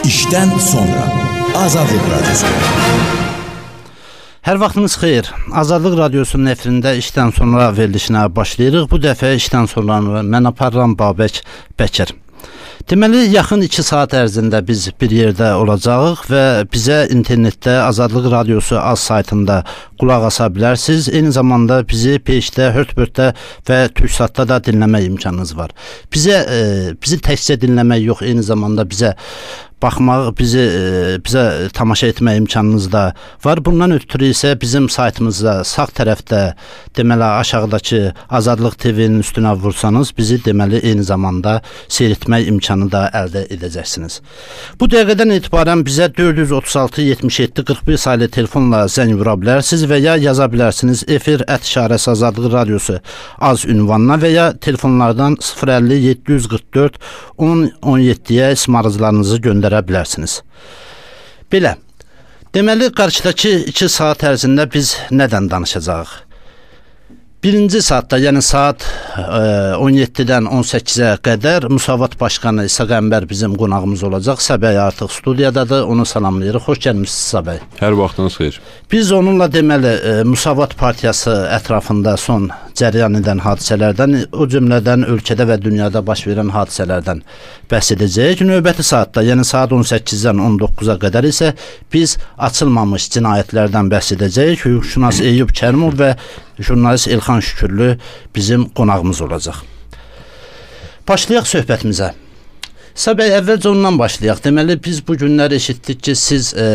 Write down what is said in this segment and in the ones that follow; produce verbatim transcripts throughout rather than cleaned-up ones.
İşdən sonra Azadlıq Radyosu. Hər vaxtınız xeyir. Azadlıq Radyosunun efirində işdən sonra verilişinə başlayırıq. Bu dəfə işdən sonra mən aparıram Babək Bəkir. Deməli, yaxın iki saat ərzində biz bir yerdə olacağıq və bizə internetdə Azadlıq Radyosu az saytında qulaq asa bilərsiniz. Eyni zamanda bizi Peşdə, Hörtbörtdə və Türksatda da dinləmək imkanınız var. Bizə, e, bizi təkcə dinləmək yox, eyni zamanda bizə baxmaq, bizi bizə tamaşa etmək imkanınız da var. Bundan ötürü isə bizim saytımızda sağ tərəfdə deməli aşağıdakı Azadlıq T V-nin üstünə vursanız bizi deməli eyni zamanda seyr etmək imkanı da əldə edəcəksiniz. Bu dəqiqədən etibarən bizə dörd yüz otuz altı yetmiş yeddi qırx bir saylı telefonla zəng vura bilərsiniz və ya yaza bilərsiniz efir ət işarəsi Azadlıq Radyosu az ünvanına və ya telefonlardan sıfır əlli yeddi yüz qırx dörd on on yeddiyə ism arzularınızı göndərə bilərsiniz. Belə, deməli qarşıdakı iki saat ərzində biz nədən danışacağıq? Birinci saatda, yəni saat on yeddidən on səkkizə qədər Müsavat Başqanı İsa Qəmbər bizim qonağımız olacaq. Səbəy artıq studiyadadır, onu salamlayırıq. Xoş gəlmişsiniz Səbəy. Hər vaxtınız xeyir. Biz onunla deməli Müsavat Partiyası ətrafında son cərəyan edən hadisələrdən, o cümlədən ölkədə və dünyada baş verən hadisələrdən bəhs edəcəyik. Növbəti saatda, yəni saat on səkkizdən on doqquza qədər isə biz açılmamış cinayətlərdən bəhs edəcəyik. Hüquqşünas Eyüp Kərimov və jurnalist Elxan Şükürlü bizim qonağımız olacaq. Başlayaq söhbətimizə. Səbəy, əvvəlcə ondan başlayaq. Deməli, biz bu günlər eşitdik ki, siz e,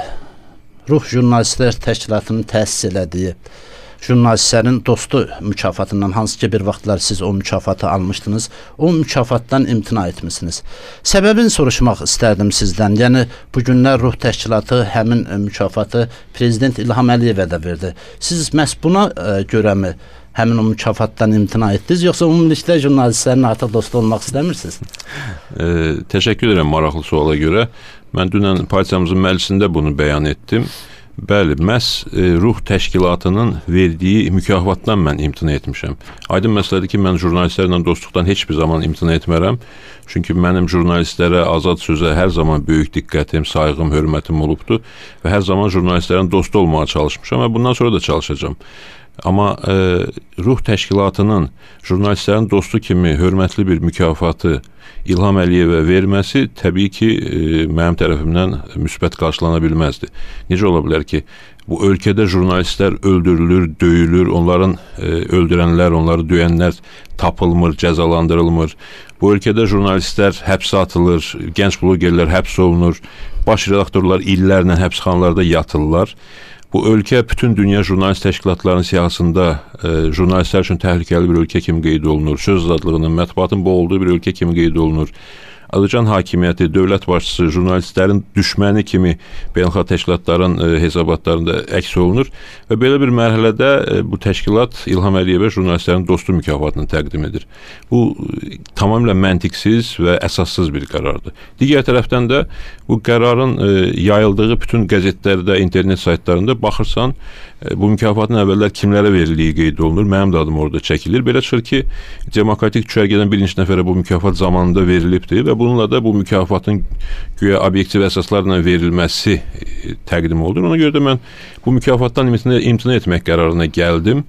Ruh Jurnalistlər Təşkilatının təsis elədiyi jurnalistlərin dostu mükafatından, hansı ki bir vaxtlar siz o mükafatı almışdınız, o mükafatdan imtina etmişsiniz. Səbəbini soruşmaq istərdim sizdən. Yəni, bu günlər Ruh Təşkilatı həmin mükafatı Prezident İlham Əliyevə də verdi. Siz məhz buna e, görəmi həmin o mükafatdan imtina etdiniz, yoxsa ümumilikdə jurnalistlərin artıq dostu olmaq istəmirsiniz? E, təşəkkür edirəm maraqlı suala görə. Mən dünən partiyamızın məclisində bunu bəyan etdim. Bəli, məhz e, Ruh Təşkilatının verdiyi mükafatdan mən imtina etmişəm. Aydın məsələdir ki, mən jurnalistlərlə dostluqdan heç bir zaman imtina etmərəm. Çünki mənim jurnalistlərə, azad sözə hər zaman böyük diqqətim, sayğım, hörmətim olubdur və hər zaman jurnalistlərin dostu olmağa çalışmışam və bundan sonra da çalışacağam. Amma e, Ruh Təşkilatının jurnalistlərin dostu kimi hörmətli bir mükafatı İlham Əliyevə verməsi təbii ki, e, mənim tərəfimdən müsbət qarşılana bilməzdi. Necə ola bilər ki, bu ölkədə jurnalistlər öldürülür, döyülür, onların e, öldürənlər, onları döyənlər tapılmır, cəzalandırılmır. Bu ölkədə jurnalistlər həbsə atılır, gənc blogerlər həbs olunur, baş redaktorlar illərlə həbsxanalarda yatırlar. Bu ölkə bütün dünya jurnalist təşkilatlarının siyahısında e, jurnalistlər üçün təhlükəli bir ölkə kimi qeyd olunur. Söz azadlığının, mətbuatın boğulduğu bir ölkə kimi qeyd olunur. Azərbaycan hakimiyyəti, dövlət başçısı jurnalistlərin düşməni kimi beynəlxalq təşkilatların e, hesabatlarında əks olunur və belə bir mərhələdə e, bu təşkilat İlham Əliyevə jurnalistlərin dostu mükafatını təqdim edir. Bu e, tamamilə məntiqsiz və əsassız bir qərardır. Digər tərəfdən də bu qərarın e, yayıldığı bütün qəzetlərdə, internet saytlarında baxırsan, e, bu mükafatın əvvəllər kimlərə verildiyi qeyd olunur. Mənim də adım orada çəkilir. Belə çıxır ki, demokratik düşərgədən birinci nəfərə bu mükafat zamanında verilibdir və bununla da bu mükafatın güya obyektiv əsaslarla verilməsi təqdim olunur. Ona görə də mən bu mükafatdan imtina, imtina etmək qərarına gəldim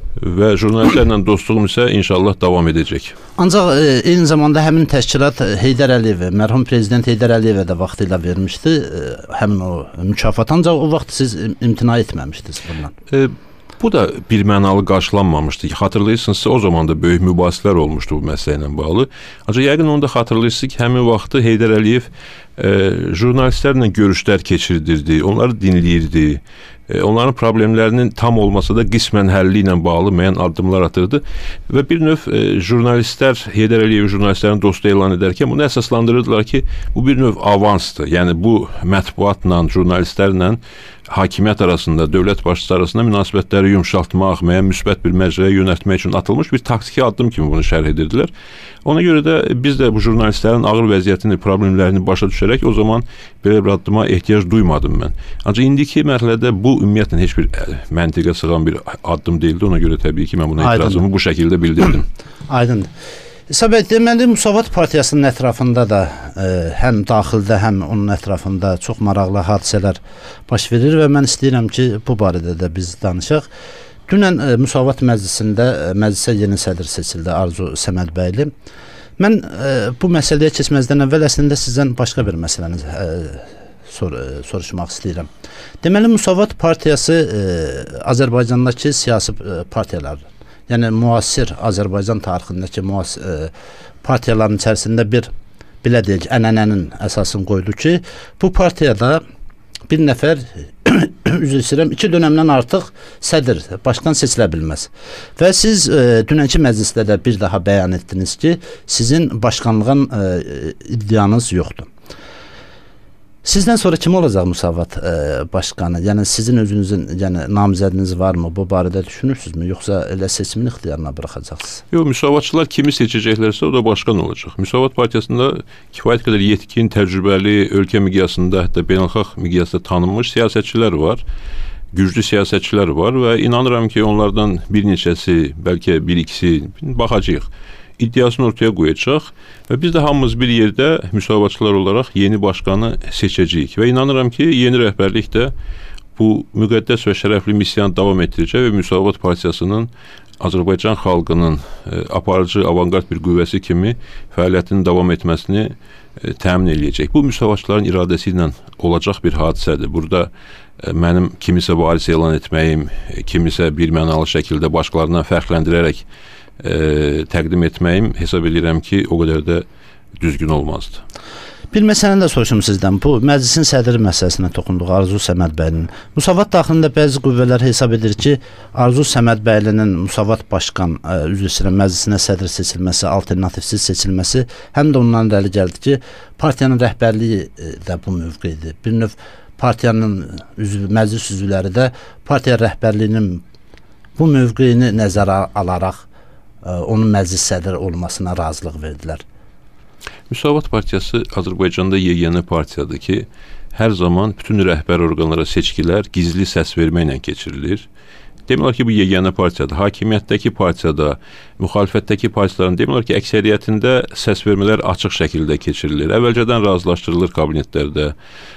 və jurnalistlərlə dostluğum isə inşallah davam edəcək. Ancaq e, eyni zamanda həmin təşkilat Heydər Əliyevə, mərhum Prezident Heydər Əliyevə də vaxtilə vermişdi e, həmin o mükafat, ancaq o vaxt siz imtina etməmişdiniz bundan. E, Bu da bir mənalı qarşılanmamışdı. Xatırlayırsınızsa, o zaman da böyük mübahisələr olmuşdu bu məsələ ilə bağlı. Ancaq yəqin onu da xatırlayırsınız ki, həmin vaxtı Heydər Əliyev e, jurnalistlərlə görüşlər keçirdirdi, onları dinləyirdi. E, onların problemlərinin tam olmasa da qismən həlli ilə bağlı müəyyən addımlar atırdı və bir növ e, jurnalistlər Heydər Əliyevi jurnalistlərin dostu elan edərkən bunu əsaslandırırdılar ki, bu bir növ avansdır. Yəni bu mətbuatla, jurnalistlərlə hakimiyyət arasında, dövlət başçısı arasında münasibətləri yumşaltmaq, müəyyən müsbət bir məcraya yönəltmək üçün atılmış bir taktiki addım kimi bunu şərh edirdilər. Ona görə də biz də bu jurnalistlərin ağır vəziyyətini, problemlərini başa düşərək o zaman belə bir addıma ehtiyac duymadım mən. Ancaq indiki mərhələdə bu ümumiyyətlə heç bir məntiqə sığan bir addım deyildi. Ona görə təbii ki, mən buna etirazımı bu şəkildə bildirdim. Aydın. İsa bəy, deməli Müsavat Partiyasının ətrafında da ə, həm daxildə, həm onun ətrafında çox maraqlı hadisələr baş verir və mən istəyirəm ki, bu barədə də biz danışaq. Dünən ə, Müsavat Məclisində ə, məclisə yeni sədr seçildi Arzu Səmədbəyli. Mən ə, bu məsələyə keçməzdən əvvəl əslində sizdən başqa bir məsələni ə, sor, ə, soruşmaq istəyirəm. Deməli Müsavat Partiyası ə, Azərbaycandakı siyasi ə, partiyalardır. Yəni müasir Azərbaycan tarixindəki müasir e, partiyaların içərisində bir belə deyək, ənənənin əsasını qoydu ki, bu partiyada bir nəfər üzr istəyirəm, iki dönəmdən artıq sədr, başkan seçilə bilməz. Və siz e, dünənki məclisdə də bir daha bəyan etdiniz ki, sizin başkanlığın e, iddianız yoxdur. Sizdən sonra kim olacaq Müsavat e, başkanı? Yəni sizin özünüzün, yəni namizədiniz varmı? Bu barədə düşünürsünüzmü? Yoxsa elə seçimin ixtiyarına buraxacaqsınız? Yox, Müsavatçılar kimi seçəcəklərsə o da başkan olacaq. Müsavat Partiyasında kifayət qədər yetkin, təcrübəli, ölkə miqyasında, hətta beynəlxalq miqyasda tanınmış siyasətçilər var. Güclü siyasətçilər var və inanıram ki, onlardan bir neçəsi, bəlkə bir ikisi baxacağıq. İddiasını ortaya qoyacaq və biz də hamımız bir yerdə müsavatçılar olaraq yeni başkanı seçəcəyik və inanıram ki, yeni rəhbərlik də bu müqəddəs və şərəfli missiyanı davam etdirəcək və Müsavat Partiyasının Azərbaycan xalqının e, aparıcı, avangard bir qüvvəsi kimi fəaliyyətinin davam etməsini e, təmin eləyəcək. Bu müsavatçıların iradəsi ilə olacaq bir hadisədir. Burada e, mənim kimisə varis elan etməyim, e, kimisə bir mənalı şəkildə başqalarından fərqləndirərək E, təqdim etməyim hesab edirəm ki, o qədər də düzgün olmazdı. Bir məsələni də soruşum sizdən. Bu məclisin sədri məsələsinə toxunduq Arzu Səmədbəylinin. Müsavat daxilində bəzi qüvvələr hesab edir ki, Arzu Səmədbəylinin Müsavat başkan ə, üzr istəyirəm, məclisinə sədr seçilməsi, alternativsiz seçilməsi həm də ondan irəli gəldi ki, partiyanın rəhbərliyi də bu mövqedir. Bir növ partiyanın üzv, məclis üzvləri də partiya rəhbərliyinin bu mövqeyini nəzərə alaraq onun məclis sədri olmasına razılıq verdilər. Müsavat Partiyası Azərbaycanda yeganə partiyadır ki, hər zaman bütün rəhbər orqanlara seçkilər gizli səs verməklə keçirilir. Demək olar ki, bu yeganə partiyadır. Hakimiyyətdəki partiyada, müxalifətdəki partiyaların demək olar ki, əksəriyyətində səs vermələr açıq şəkildə keçirilir. Əvvəlcədən razılaşdırılır kabinetlərdə.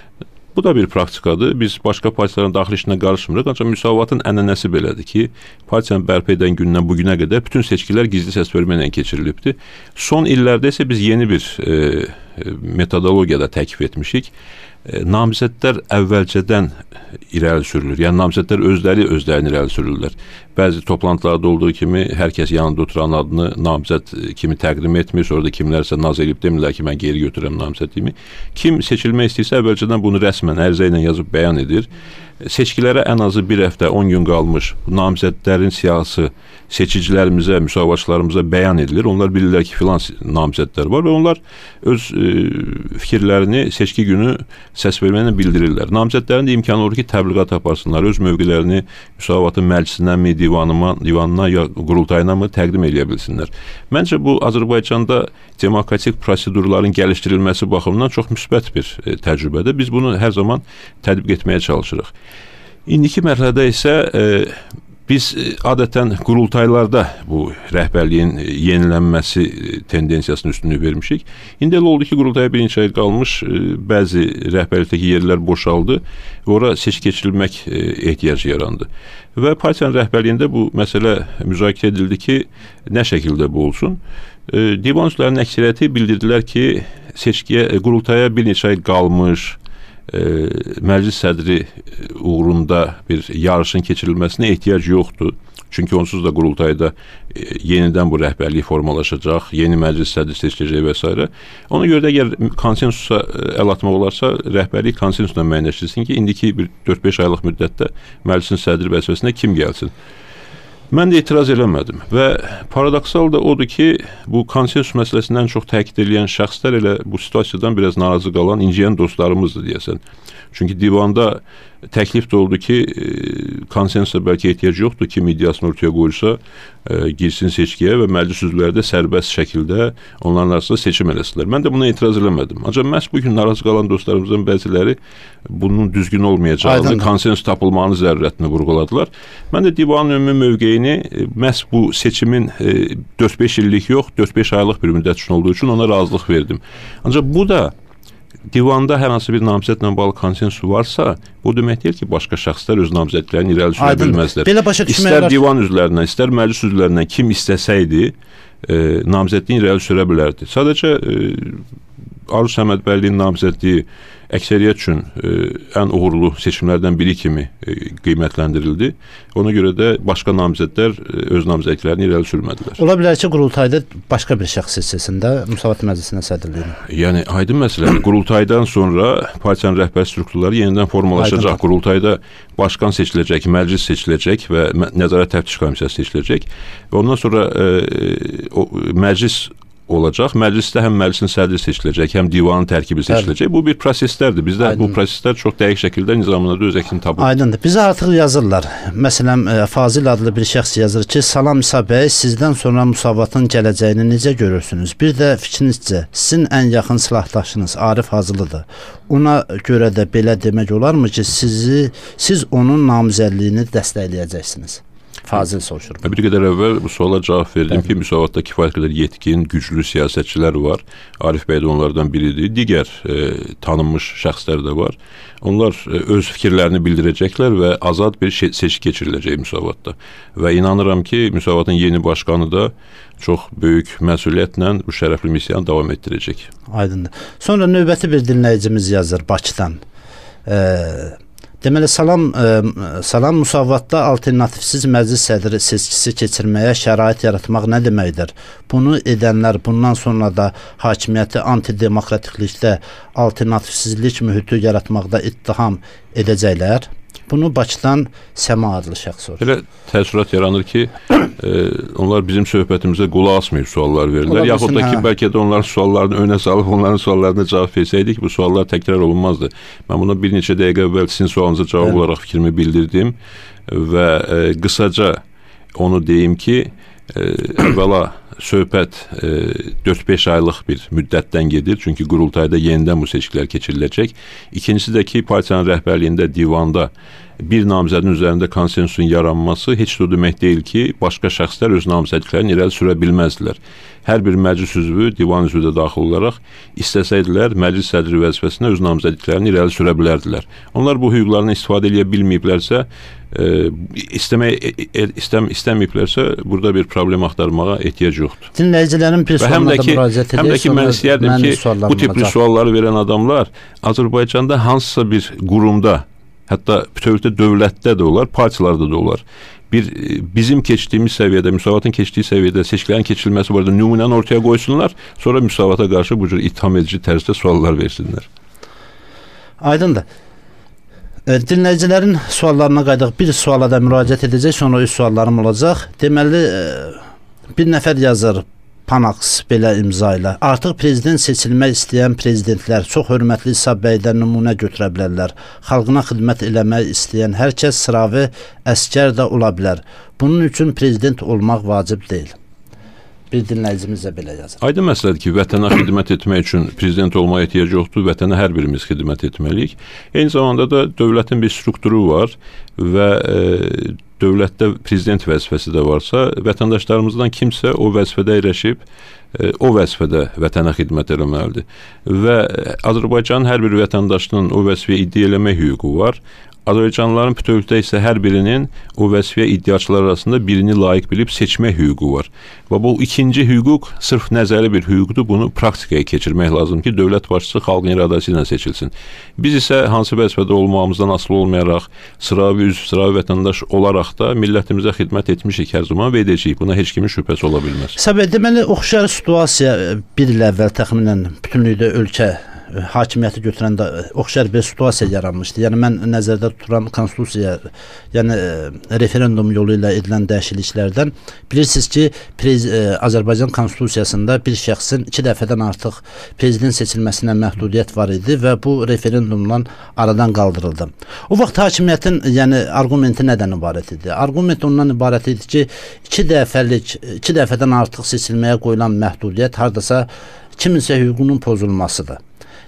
Bu da bir praktikadır. Biz başqa partiyaların daxili işinə qarışmırıq. Ancaq Müsavatın ənənəsi belədir ki, partiyanın bərpa edən gündən bugünə qədər bütün seçkilər gizli səs verməklə keçirilibdir. Son illərdə isə biz yeni bir e, metodologiyada təklif etmişik. E, namizədlər əvvəlcədən irəli sürülür. Yəni namizədlər özləri özlərini irəli sürürlər. Bəzi toplantılarda olduğu kimi hər kəs yanında oturan adını namizəd kimi təqdim etmir. Sonra da kimlərsə naz edib demirlər ki, mən geri götürürəm namizədliyimi. Kim seçilmək istəyirsə əvvəlcədən bunu rəsmən ərizə ilə yazıb bəyan edir. Seçkilərə ən azı bir həftə, on gün qalmış bu namizədlərin siyasi seçicilərimizə, müsavatçılarımıza bəyan edilir. Onlar bilirlər ki, filan namizədlər var və onlar öz e, fikirlərini seçki günü səs verməklə bildirirlər. Namizədlərin də imkanı olur ki, təbliğat aparsınlar, öz mövqelərini Müsavatın məclisinənmi, divanıma, divanına ya qurultayına mı təqdim edə bilsinlər. Məncə bu Azərbaycanda demokratik prosedurların gəlişdirilməsi baxımından çox müsbət bir e, təcrübədir. Biz bunu hər zaman tətbiq etməyə çalışırıq. İndiki mərhələdə isə e, biz adətən qurultaylarda bu rəhbərliyin yenilənməsi tendensiyasının üstünlüyü vermişik. İndi elə oldu ki, qurultaya bir neçə ay qalmış, bəzi rəhbərlikdəki yerlər boşaldı və ora seçki keçirilmək ehtiyacı yarandı. Və partiyanın rəhbərliyində bu məsələ müzakirə edildi ki, nə şəkildə bu olsun? Divan üzvlərinin əksəriyyəti bildirdilər ki, seçkiyə, qurultaya bir neçə ay qalmış, E, məclis sədri uğrunda bir yarışın keçirilməsinə ehtiyac yoxdur. Çünki onsuz da qurultayda e, yenidən bu rəhbərlik formalaşacaq, yeni məclis sədri seçiləcək və s. Ona görə də əgər konsensusa əl atmaq olarsa, rəhbərlik konsensusla müəyyənləşdirsin ki, indiki bir dörd beş aylıq müddətdə məclisin sədri vəzifəsinə kim gəlsin. Mən də etiraz eləmədim və paradoksal da odur ki, bu konsensus məsələsindən çox təkid edən şəxslər elə bu situasiyadan biraz narazı qalan, inciyən dostlarımızdır deyəsən. Çünki divanda təklif də oldu ki, konsensusa bəlkə ehtiyac yoxdur, kim iddiasını ortaya qoyursa e, girsin seçkiyə və məclis üzvləri də sərbəst şəkildə onların arasında seçim eləsinlər. Mən də buna etiraz eləmədim. Ancaq məhz bugün narazı qalan dostlarımızdan bəziləri bunun düzgün olmayacağını, konsensus tapılmanın zərurətini vurğuladılar. Mən də divanın ümumi mövqeyini rəhbərliyini e, məhz bu seçimin e, dörd-beş illik yox, dörd-beş aylıq bir müddət üçün olduğu üçün ona razılıq verdim. Ancaq bu da divanda hər hansı bir namizədlə bağlı konsensus varsa, bu demək deyil ki, başqa şəxslər öz namizədlərini irəli sürə bilməzlər. İstər divan üzvlərindən, istər məclis üzvlərindən kim istəsəydi, e, namizədliyin irəli sürə bilərdi. Sadəcə e, Aruz Səməd bəyliyinin namizədliyi əksəriyyət üçün e, ən uğurlu seçimlərdən biri kimi e, qiymətləndirildi. Ona görə də başqa namizədlər e, öz namizədlərini irəli sürmədilər. Ola bilər ki, qurultayda başqa bir şəxs seçilsində Müsavat Məclisinə sədrliyini. Yəni aydın məsələ. Qurultaydan sonra partiyanın rəhbər strukturları yenidən formalaşacaq. Aydın. Qurultayda başqan seçiləcək, məclis seçiləcək və nəzarət təftiş komissiyası seçiləcək. Və ondan sonra e, o, məclis olacaq. Məclisdə həm məclisin sədri seçiləcək, həm divanın tərkibi seçiləcək. Bu bir proseslərdir. Bizdə Aydın. Bu proseslər çox dəqiq şəkildə nizamında öz əksini tapır. Aydındır. Bizə artıq yazırlar. Məsələn, Fazil adlı bir şəxs yazır ki, Salam İsa bəy, sizdən sonra Müsavatın gələcəyini necə görürsünüz? Bir də fikrinizcə, sizin ən yaxın silahdaşınız Arif Hacılıdır. Ona görə də belə demək olarmı ki, sizi, siz onun namizədliyini dəstəkləyəcəksiniz? Fazil soruşur. Bir qədər əvvəl bu suala cavab verdim ki, Müsavatda kifayət qədər yetkin, güclü siyasətçilər var. Arif bəy də onlardan biridir. Digər e, tanınmış şəxslər də var. Onlar e, öz fikirlərini bildirəcəklər və azad bir seçki keçiriləcək Müsavatda. Və inanıram ki, Müsavatın yeni başqanı da çox böyük məsuliyyətlə bu şərəfli missiyanı davam etdirəcək. Aydındır. Sonra növbəti bir dinləyicimiz yazır Bakıdan. Eee Deməli, Salam, e, Salam Müsavatda alternativsiz məclis sədri seçkisi keçirməyə şərait yaratmaq nə deməkdir? Bunu edənlər bundan sonra da hakimiyyəti antidemokratiklikdə alternativsizlik mühiti yaratmaqda ittiham edəcəklər. Bunu Bakıdan Səma adlı şəxs soruşur. Elə təəssürat yaranır ki, e, onlar bizim söhbətimizə qulaq asmayıb suallar verirlər. Yaxud da ki, hə. Bəlkə də onların suallarını önə salıb, onların suallarına cavab versəydik, bu suallar təkrar olunmazdı. Mən buna bir neçə dəqiqə əvvəl sizin sualınıza cavab evet. olaraq fikrimi bildirdim və e, qısaca onu deyim ki, e, əvvəla söhbət e, dörd-beş aylıq bir müddətdən gedir. Çünki qurultayda yenidən bu seçkilər keçiriləcək. İkincisi də ki, partiyanın rəhbərliyində, divanda bir namizədin üzərində konsensusun yaranması heç də o demək deyil ki, başqa şəxslər öz namizədliklərini irəli sürə bilməzdilər. Hər bir məclis üzvü, divan üzvü də daxil olaraq istəsəydilər, məclis sədri vəzifəsinə öz namizədliklərini irəli sürə bilərdilər. Onlar bu hüquqlarını istifadə edə bilməyiblərsə, e, istəmək, e, istəm, istəməyiblərsə, burada bir problem axtarmağa ehtiyac yoxdur. Dinləyicilərin bir sualına da müraciət edir. Həm də ki, mən istəyərdim ki, bu tipli sualları verən adamlar Azərbaycanda hansısa bir qurumda, hətta bütövlükdə dövlətdə də olar, partiyalarda da olar. Bir bizim keçdiyimiz səviyyədə, Müsavatın keçdiyi səviyyədə seçkilərin keçirilməsi barədə nümunəni ortaya qoysunlar, sonra Müsavata qarşı bu cür ittiham edici tərzdə suallar versinlər. Aydındır. E, dinləyicilərin suallarına qaydaq bir suala da müraciət edəcək, sonra üç suallarım olacaq. Deməli, e, bir nəfər yazır, Panax belə imza ilə. Artıq prezident seçilmək istəyən prezidentlər çox hörmətli İsa bəydən nümunə götürə bilərlər. Xalqına xidmət eləmək istəyən hər kəs sıravi əskər də ola bilər. Bunun üçün prezident olmaq vacib deyil. Bir dinləyicimiz də belə yazır. Aydın məsələdir ki, vətənə xidmət etmək üçün prezident olmaya ehtiyac yoxdur. Vətənə hər birimiz xidmət etməliyik. Eyni zamanda da dövlətin bir strukturu var və e, dövlətdə prezident vəzifəsi də varsa, vətəndaşlarımızdan kimsə o vəzifədə əyləşib, e, o vəzifədə vətənə xidmət eləməlidir. Və Azərbaycanın hər bir vətəndaşının o vəzifəyə iddia eləmək hüququ var. Azərbaycanlıların bütövlükdə isə hər birinin o vəzifəyə iddiaçılar arasında birini layiq bilib seçmək hüququ var. Və bu ikinci hüquq sırf nəzəri bir hüquqdur. Bunu praktikaya keçirmək lazım ki, dövlət başçısı xalqın iradəsi ilə seçilsin. Biz isə hansı vəzifədə olmağımızdan asılı olmayaraq, sıravi üzv, sıravi vətəndaş olaraq da millətimizə xidmət etmişik hər zaman və edəcəyik. Buna heç kimin şübhəsi ola bilməz. Səbəb deməli, oxşar situasiya bir il əvvəl təxminən bütünlükdə ölkə hakimiyyəti götürəndə oxşar bir situasiya yaranmışdı. Yəni mən nəzərdə tuturam konstitusiya, yəni referendum yolu ilə edilən dəyişikliklərdən bilirsiniz ki, prez, Azərbaycan konstitusiyasında bir şəxsin iki dəfədən artıq prezident seçilməsinə məhdudiyyət var idi və bu referendumdan aradan qaldırıldı. O vaxt hakimiyyətin yəni arqumenti nədən ibarət idi? Arqument ondan ibarət idi ki, iki dəfəlik, iki dəfədən artıq seçilməyə qoyulan məhdudiyyət hardasa kiminsə hüququnun pozulmasıdır.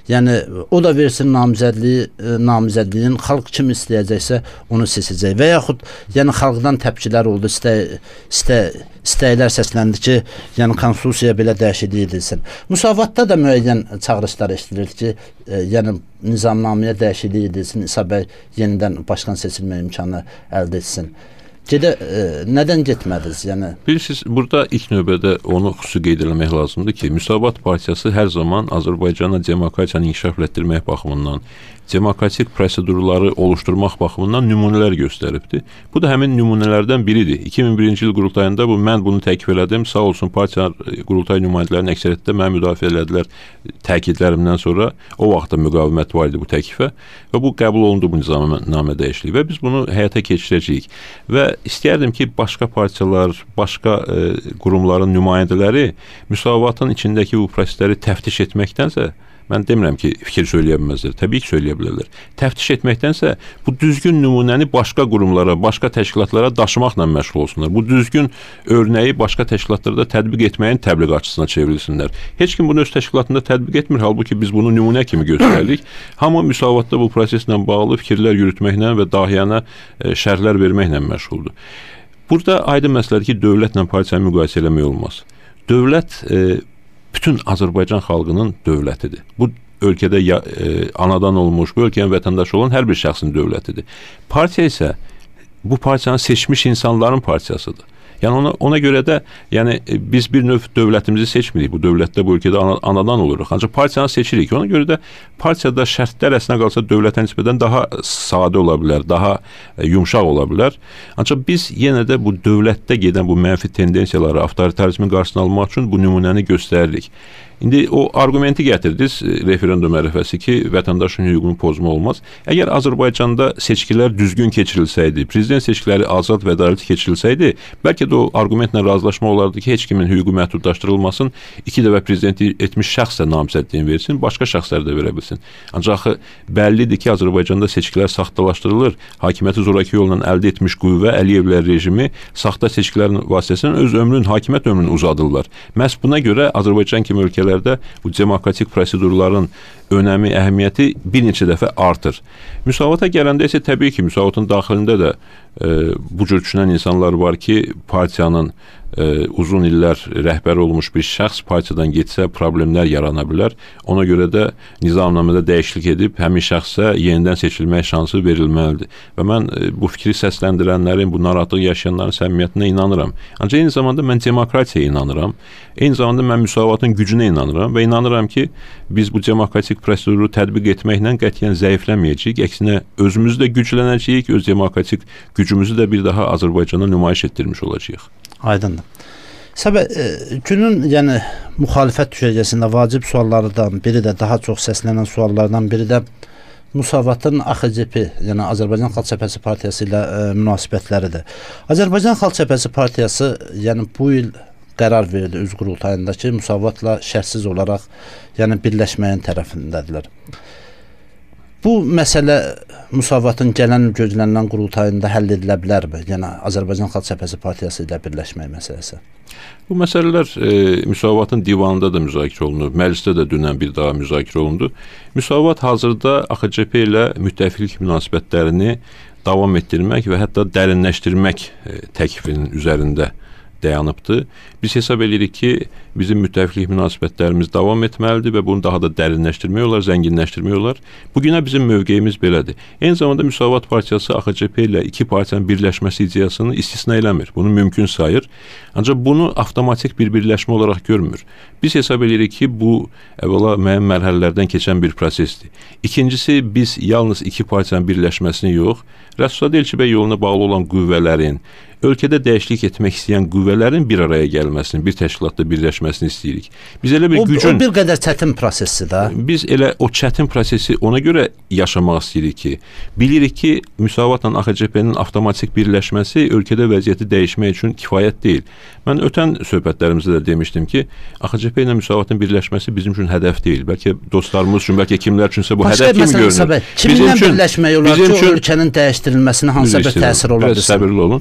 Yəni o da versin namizədliyi, namizədliyin xalq kim istəyəcəksə onu seçəcək və yaxud yəni xalqdan təpkilər oldu, istə istə istəklər səsləndi ki, yəni konstitusiyaya belə dəyişiklik edilsin. Müsavatda da müəyyən çağırışlar eşidilir ki, e, yəni nizamnaməyə dəyişiklik edilsin, İsa bəy yenidən başkan seçilmə imkanı əldə etsin. Gedə, e, nədən getmədiniz? Yəni bilirsiniz, burada ilk növbədə onu xüsusi qeyd etmək lazımdır ki, Müsavat Partiyası hər zaman Azərbaycana demokratiyanı inkişaf etdirmək baxımından, demokratik prosedurları oluşturmaq baxımından nümunələr göstəribdir. Bu da həmin nümunələrdən biridir. iki min birinci il qurultayında bu mən bunu təklif elədim. Sağ olsun partiya qurultay nümayəndələrinin əksəriyyətdə məni müdafiə elədilər təkidlərimdən sonra. O vaxtda müqavimət var idi bu təklifə və bu qəbul olundu bu nizamnamə dəyişikliyi və biz bunu həyata keçirəcəyik. Və istəyərdim ki, başqa partiyalar, başqa e, qurumların nümayəndələri müsavatın içindəki bu prosesləri təftiş etməkdənsə, mən demirəm ki, fikir söyləyə bilməzlər, təbii ki, söyləyə bilərlər. Təftiş etməkdənsə bu düzgün nümunəni başqa qurumlara, başqa təşkilatlara daşımaqla məşğul olsunlar. Bu düzgün örnəyi başqa təşkilatlarda tətbiq etməyin təbliğatçısına çevrilsinlər. Heç kim bunu öz təşkilatında tətbiq etmir, halbuki biz bunu nümunə kimi göstəririk. Hamı müsavatda bu proseslə bağlı fikirlər yürütməklə və dahiyana e, şərhlər verməklə məşğuldur. Burada aydın məsələdir ki, dövlətlə partiyanı müqayisə eləmək olmaz. Dövlət e, bütün Azərbaycan xalqının dövlətidir. Bu ölkədə ya, e, anadan olmuş, bu ölkənin vətəndaşı olan hər bir şəxsin dövlətidir. Partiya isə bu partiyanın seçmiş insanların partiyasıdır. Yəni ona, ona görə də yəni biz bir növ dövlətimizi seçmirik. Bu dövlətdə, bu ölkədə ana, anadan oluruq. Ancaq partiyanı seçirik. Ona görə də partiyada şərtlər əslində qalsa dövlətə nisbətən daha sadə ola bilər, daha e, yumşaq ola bilər. Ancaq biz yenə də bu dövlətdə gedən bu mənfi tendensiyaları, avtoritarizmin qarşısını almaq üçün bu nümunəni göstəririk. İndi o argumenti gətirdiniz, referendum ərəfəsi ki, vətəndaşın hüququnu pozma olmaz. Əgər Azərbaycanda seçkilər düzgün keçirilsəydi, prezident seçkiləri azad və ədalətli keçirilsəydi, bəlkə də o argumentlə razılaşma olardı ki, heç kimin hüququ məhdudlaşdırılmasın, iki dəfə prezident etmiş şəxs də namizədliyin versin, başqa şəxslər də verə bilsin. Ancaq bəllidir ki, Azərbaycanda seçkilər saxtalaşdırılır, hakimiyyəti zoraki yolla əldə etmiş qüvvə, Əliyevlər rejimi saxta seçkilərin vasitəsilə öz ömrünün, hakimiyyət ömrünü uzadırlar. Məhz buna görə Azərbaycan kimi ölkələr bu demokratik prosedurların önəmi, əhəmiyyəti bir neçə dəfə artır. Müsavata gələndə isə təbii ki, müsavatın daxilində də e, bu cür düşünən insanlar var ki, partiyanın e, uzun illər rəhbər olmuş bir şəxs partiyadan getsə problemlər yarana bilər. Ona görə də nizamnamədə dəyişiklik edib həmin şəxsə yenidən seçilmək şansı verilməlidir. Və mən e, bu fikri səsləndirənlərin, bu narahatlıq yaşayanların səmimiyyətinə inanıram. Ancaq eyni zamanda mən demokratiyaya inanıram. Eyni zamanda mən müsavatın gücünə inanıram və inanıram ki, biz bu demokratik proseduru tətbiq etməklə qətiyyən zəifləməyəcəyik. Əksinə özümüz də güclənəcəyik, öz demokratik gücümüzü də bir daha Azərbaycana nümayiş etdirmiş olacağıq. Aydındır. Səbəb e, günün yəni müxalifət düşərgəsində vacib suallardan biri də, daha çox səslənən suallardan biri də Müsavatın A X C P, yəni Azərbaycan Xalq Cəbhəsi Partiyası ilə e, münasibətləridir. Azərbaycan Xalq Cəbhəsi Partiyası yəni bu il qərar verdi öz qurultayındakı Müsavatla şərtsiz olaraq yəni birləşməyin tərəfindədirlər. Bu məsələ Müsavatın gələn gözlənilən qurultayında həll edilə bilərmi? Yəni Azərbaycan Xalq Cəbhəsi Partiyası ilə birləşmək məsələsi. Bu məsələlər e, Müsavatın divanında da müzakirə olunur. Məclisdə də dünən bir daha müzakirə olundu. Müsavat hazırda A X C P ilə müttəfiqlik münasibətlərini davam etdirmək və hətta dərinləşdirmək e, təklifinin üzərində dayanıbdır. Biz hesab edirik ki, bizim müttəfiqlik münasibətlərimiz davam etməlidir və bunu daha da dərinləşdirmək olar, zənginləşdirmək olar. Bugünə bizim mövqeyimiz belədir. Eyni zamanda Müsavat Partiyası A X C P ilə iki partiyanın birləşməsi ideyasını istisna eləmir. Bunu mümkün sayır. Ancaq bunu avtomatik bir birləşmə olaraq görmür. Biz hesab edirik ki, bu əvvəla müəyyən mərhələlərdən keçən bir prosesdir. İkincisi, biz yalnız iki partiyanın birləşməsini yox, Rəsul Elçibəy yoluna bağlı olan qüvvələrin, ölkədə dəyişiklik etmək istəyən qüvvələrin bir araya gəlməsini, bir təşkilatda birləşməsini istəyirik. Biz elə bir o, gücün... O bir qədər çətin prosesdir də. Biz elə o çətin prosesi ona görə yaşamaq istəyirik ki, bilirik ki, Müsavatla A X C P-nin avtomatik birləşməsi ölkədə vəziyyəti dəyişmək üçün kifayət deyil. Mən ötən söhbətlərimizdə də demişdim ki, A X C P ilə Müsavatın birləşməsi bizim üçün hədəf deyil. Bəlkə dostlarımız üçün, bəlkə kimlər üçünsə bu Başqa hədəf kimi görünür. Kiminlə birləşmək olar ki, o ölkənin dəyişdirilməsinə hansısa bir təsir ola bilsin? Səbirli olun. Buyurun.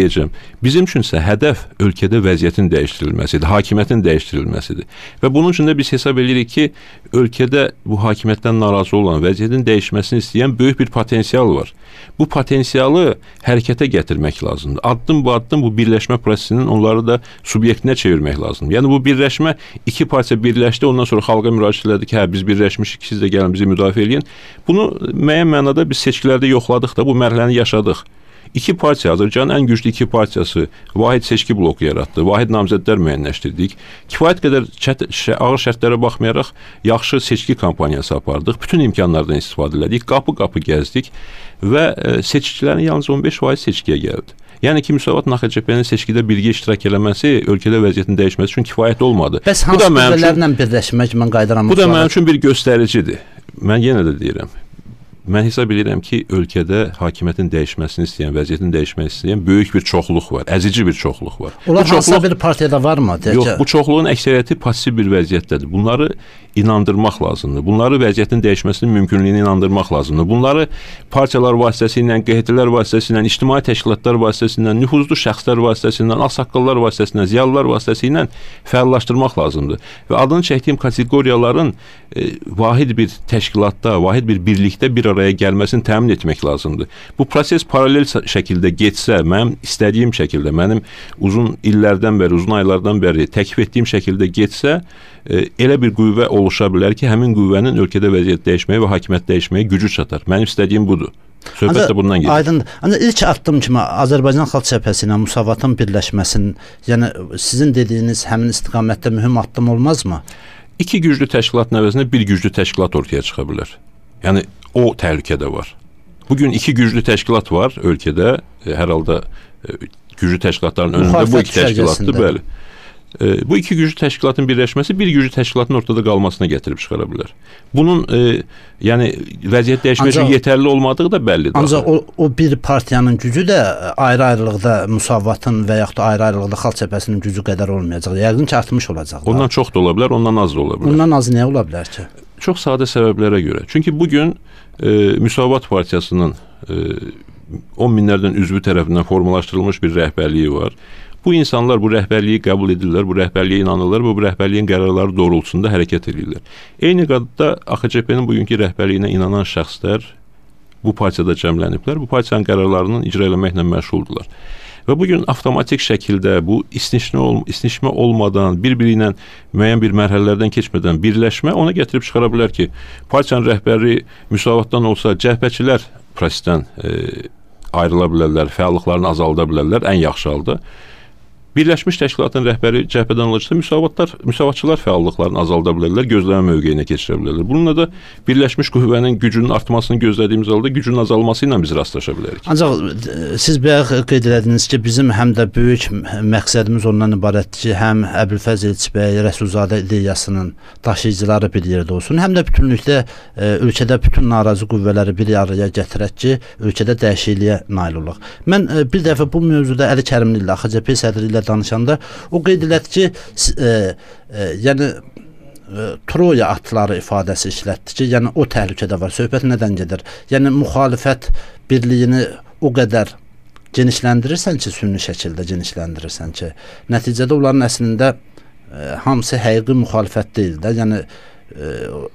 deyəcəm. Bizim üçünsə hədəf ölkədə vəziyyətin dəyişdirilməsidir, hakimiyyətin dəyişdirilməsidir. Və bunun üçün də biz hesab edirik ki, ölkədə bu hakimiyyətdən narazı olan, vəziyyətin dəyişməsini istəyən böyük bir potensial var. Bu potensialı hərəkətə gətirmək lazımdır. Addım bu addım bu birləşmə prosesinin onları da subyektinə çevirmək lazımdır. Yəni bu birləşmə iki partiya birləşdi, ondan sonra xalqa müraciət elədi ki, hə biz birləşmişik, siz də gəlin bizi müdafiə edin. Bunu müəyyən mənada biz seçkilərdə yoxladıq da, bu mərhələni yaşadıq. İki partiya, Azərbaycanın ən güclü iki partiyası vahid seçki bloku yaratdı, vahid namizədlər müəyyənləşdirdik. Kifayət qədər çət, ağır şərtlərə baxmayaraq yaxşı seçki kampaniyası apardıq. Bütün imkanlardan istifadə elədik, qapı-qapı gəzdik və seçicilərin yalnız on beş faiz seçkiyə gəldi. Yəni ki, Müsavat N X C P-nin seçkidə birgə iştirak eləməsi ölkədə vəziyyətin dəyişməsi üçün kifayət olmadı. Bəs hansı qüvvələrlə birləşmək mən qaydaram? Bu da mənim üçün bir göstəricidir. Mən yenə də deyirəm. Mən hesab edirəm ki, ölkədə hakimiyyətin dəyişməsini istəyən, vəziyyətin dəyişməsini istəyən böyük bir çoxluq var, əzici bir çoxluq var. Onlar hansısa bir partiyada varmı? Yox, bu çoxluğun əksəriyyəti pasiv bir vəziyyətdədir. Bunları inandırmaq lazımdır. Bunları vəziyyətin dəyişməsinin mümkünlüyünə inandırmaq lazımdır. Bunları partiyalar vasitəsilə, Q H T-lər vasitəsilə, ictimai təşkilatlar vasitəsilə, nüfuzlu şəxslər vasitəsilə, ağsaqqallar vasitəsilə, ziyalılar vasitəsilə fəallaşdırmaq lazımdır. Və adını çəkdiyim kateqoriyaların e, vahid bir təşkilatda, vahid bir birlikdə bir araya gəlməsini təmin etmək lazımdır. Bu proses paralel şəkildə getsə, mənim istədiyim şəkildə, mənim uzun illərdən bəri, uzun aylardan bəri təklif etdiyim şəkildə getsə, e, elə bir qüvvə oluşa bilər ki, həmin qüvvənin ölkədə vəziyyət dəyişməyə və hakimiyyət dəyişməyə gücü çatar. Mənim istədiyim budur. Söhbət də bundan gedir. Aydındır. Ancaq ilk addım kimi Azərbaycan Xalq Cəbhəsi ilə Müsavatın birləşməsinin, yəni sizin dediyiniz həmin istiqamətdə mühüm addım olmazmı? İki güclü təşkilatın əvəzinə bir güclü təşkilat ortaya çıxa bilər. Yəni o təhlükədə var. Bugün iki güclü təşkilat var ölkədə. E, hər halda e, güclü təşkilatların önündə bu iki təşkilatdır, bəli. E, bu iki güclü təşkilatın birləşməsi bir güclü təşkilatın ortada qalmasına gətirib çıxara bilər. Bunun e, yəni vəziyyət dəyişmək üçün yetərli olmadığı da bəllidir. Ancaq o, o bir partiyanın gücü də ayrı-ayrılıqda Müsavatın və yaxud da ayrı-ayrılıqda Xalq Cəbhəsinin gücü qədər olmayacaq. Yəqin ki, artmış olacaq. Ondan çox da ola bilər, ondan az da ola bilər. Ondan az nəyə ola bilər ki? Çox sadə səbəblərə görə. Çünki bugün e, Müsavat Partiyasının e, on minlərdən üzvü tərəfindən formalaşdırılmış bir rəhbərliyi var. Bu insanlar bu rəhbərliyi qəbul edirlər, bu rəhbərliyə inanırlar və bu rəhbərliyin qərarları doğrultusunda hərəkət edirlər. Eyni qaydada A X C P-nin bugünkü rəhbərliyinə inanan şəxslər bu partiyada cəmləniblər, bu partiyanın qərarlarının icra eləməklə məşğuldurlar. Və bugün avtomatik şəkildə bu isnişmə, ol, isnişmə olmadan, bir-biri ilə müəyyən bir mərhələlərdən keçmədən birləşmə ona gətirib çıxara bilər ki, partiyanın rəhbəri Müsavatdan olsa, cəhbəçilər prosesdən e, ayrıla bilərlər, fəallıqlarını azalda bilərlər, ən yaxşı halda. Birləşmiş təşkilatın rəhbəri cəhbədən olacaqsa, müsavatlar, müsavatçılar fəallıqlarını azalda bilərlər, gözləmə mövqeyinə keçirə bilərlər. Bununla da birləşmiş qüvvənin gücünün artmasını gözlədiyimiz halda gücün azalması ilə biz rastlaşa bilərik. Ancaq siz bayaq qeyd elədiniz ki, bizim həm də böyük məqsədimiz ondan ibarətdir ki, həm Əbülfəz Elçibəy, Rəsulzadə ideyasının daşıyıcıları bir yerdə olsun, həm də bütünlükdə e, ölkədə bütün narazı qüvvələri bir araya gətirək ki, ölkədə dəyişikliyə nail olaq. Mən e, bir dəfə bu mövzuda Əli Kərimli ilə, A X C P sədri ilə danışanda o qeyd elədi ki, e, e, yəni e, Troya atları ifadəsi işlətdi ki, yəni o təhlükədə var. Söhbət nədən gedir? Yəni müxalifət birliyini o qədər genişləndirirsən ki, sünni şəkildə genişləndirirsən ki, nəticədə onların əslində e, hamısı həqiqi müxalifət deyil də. Yəni e,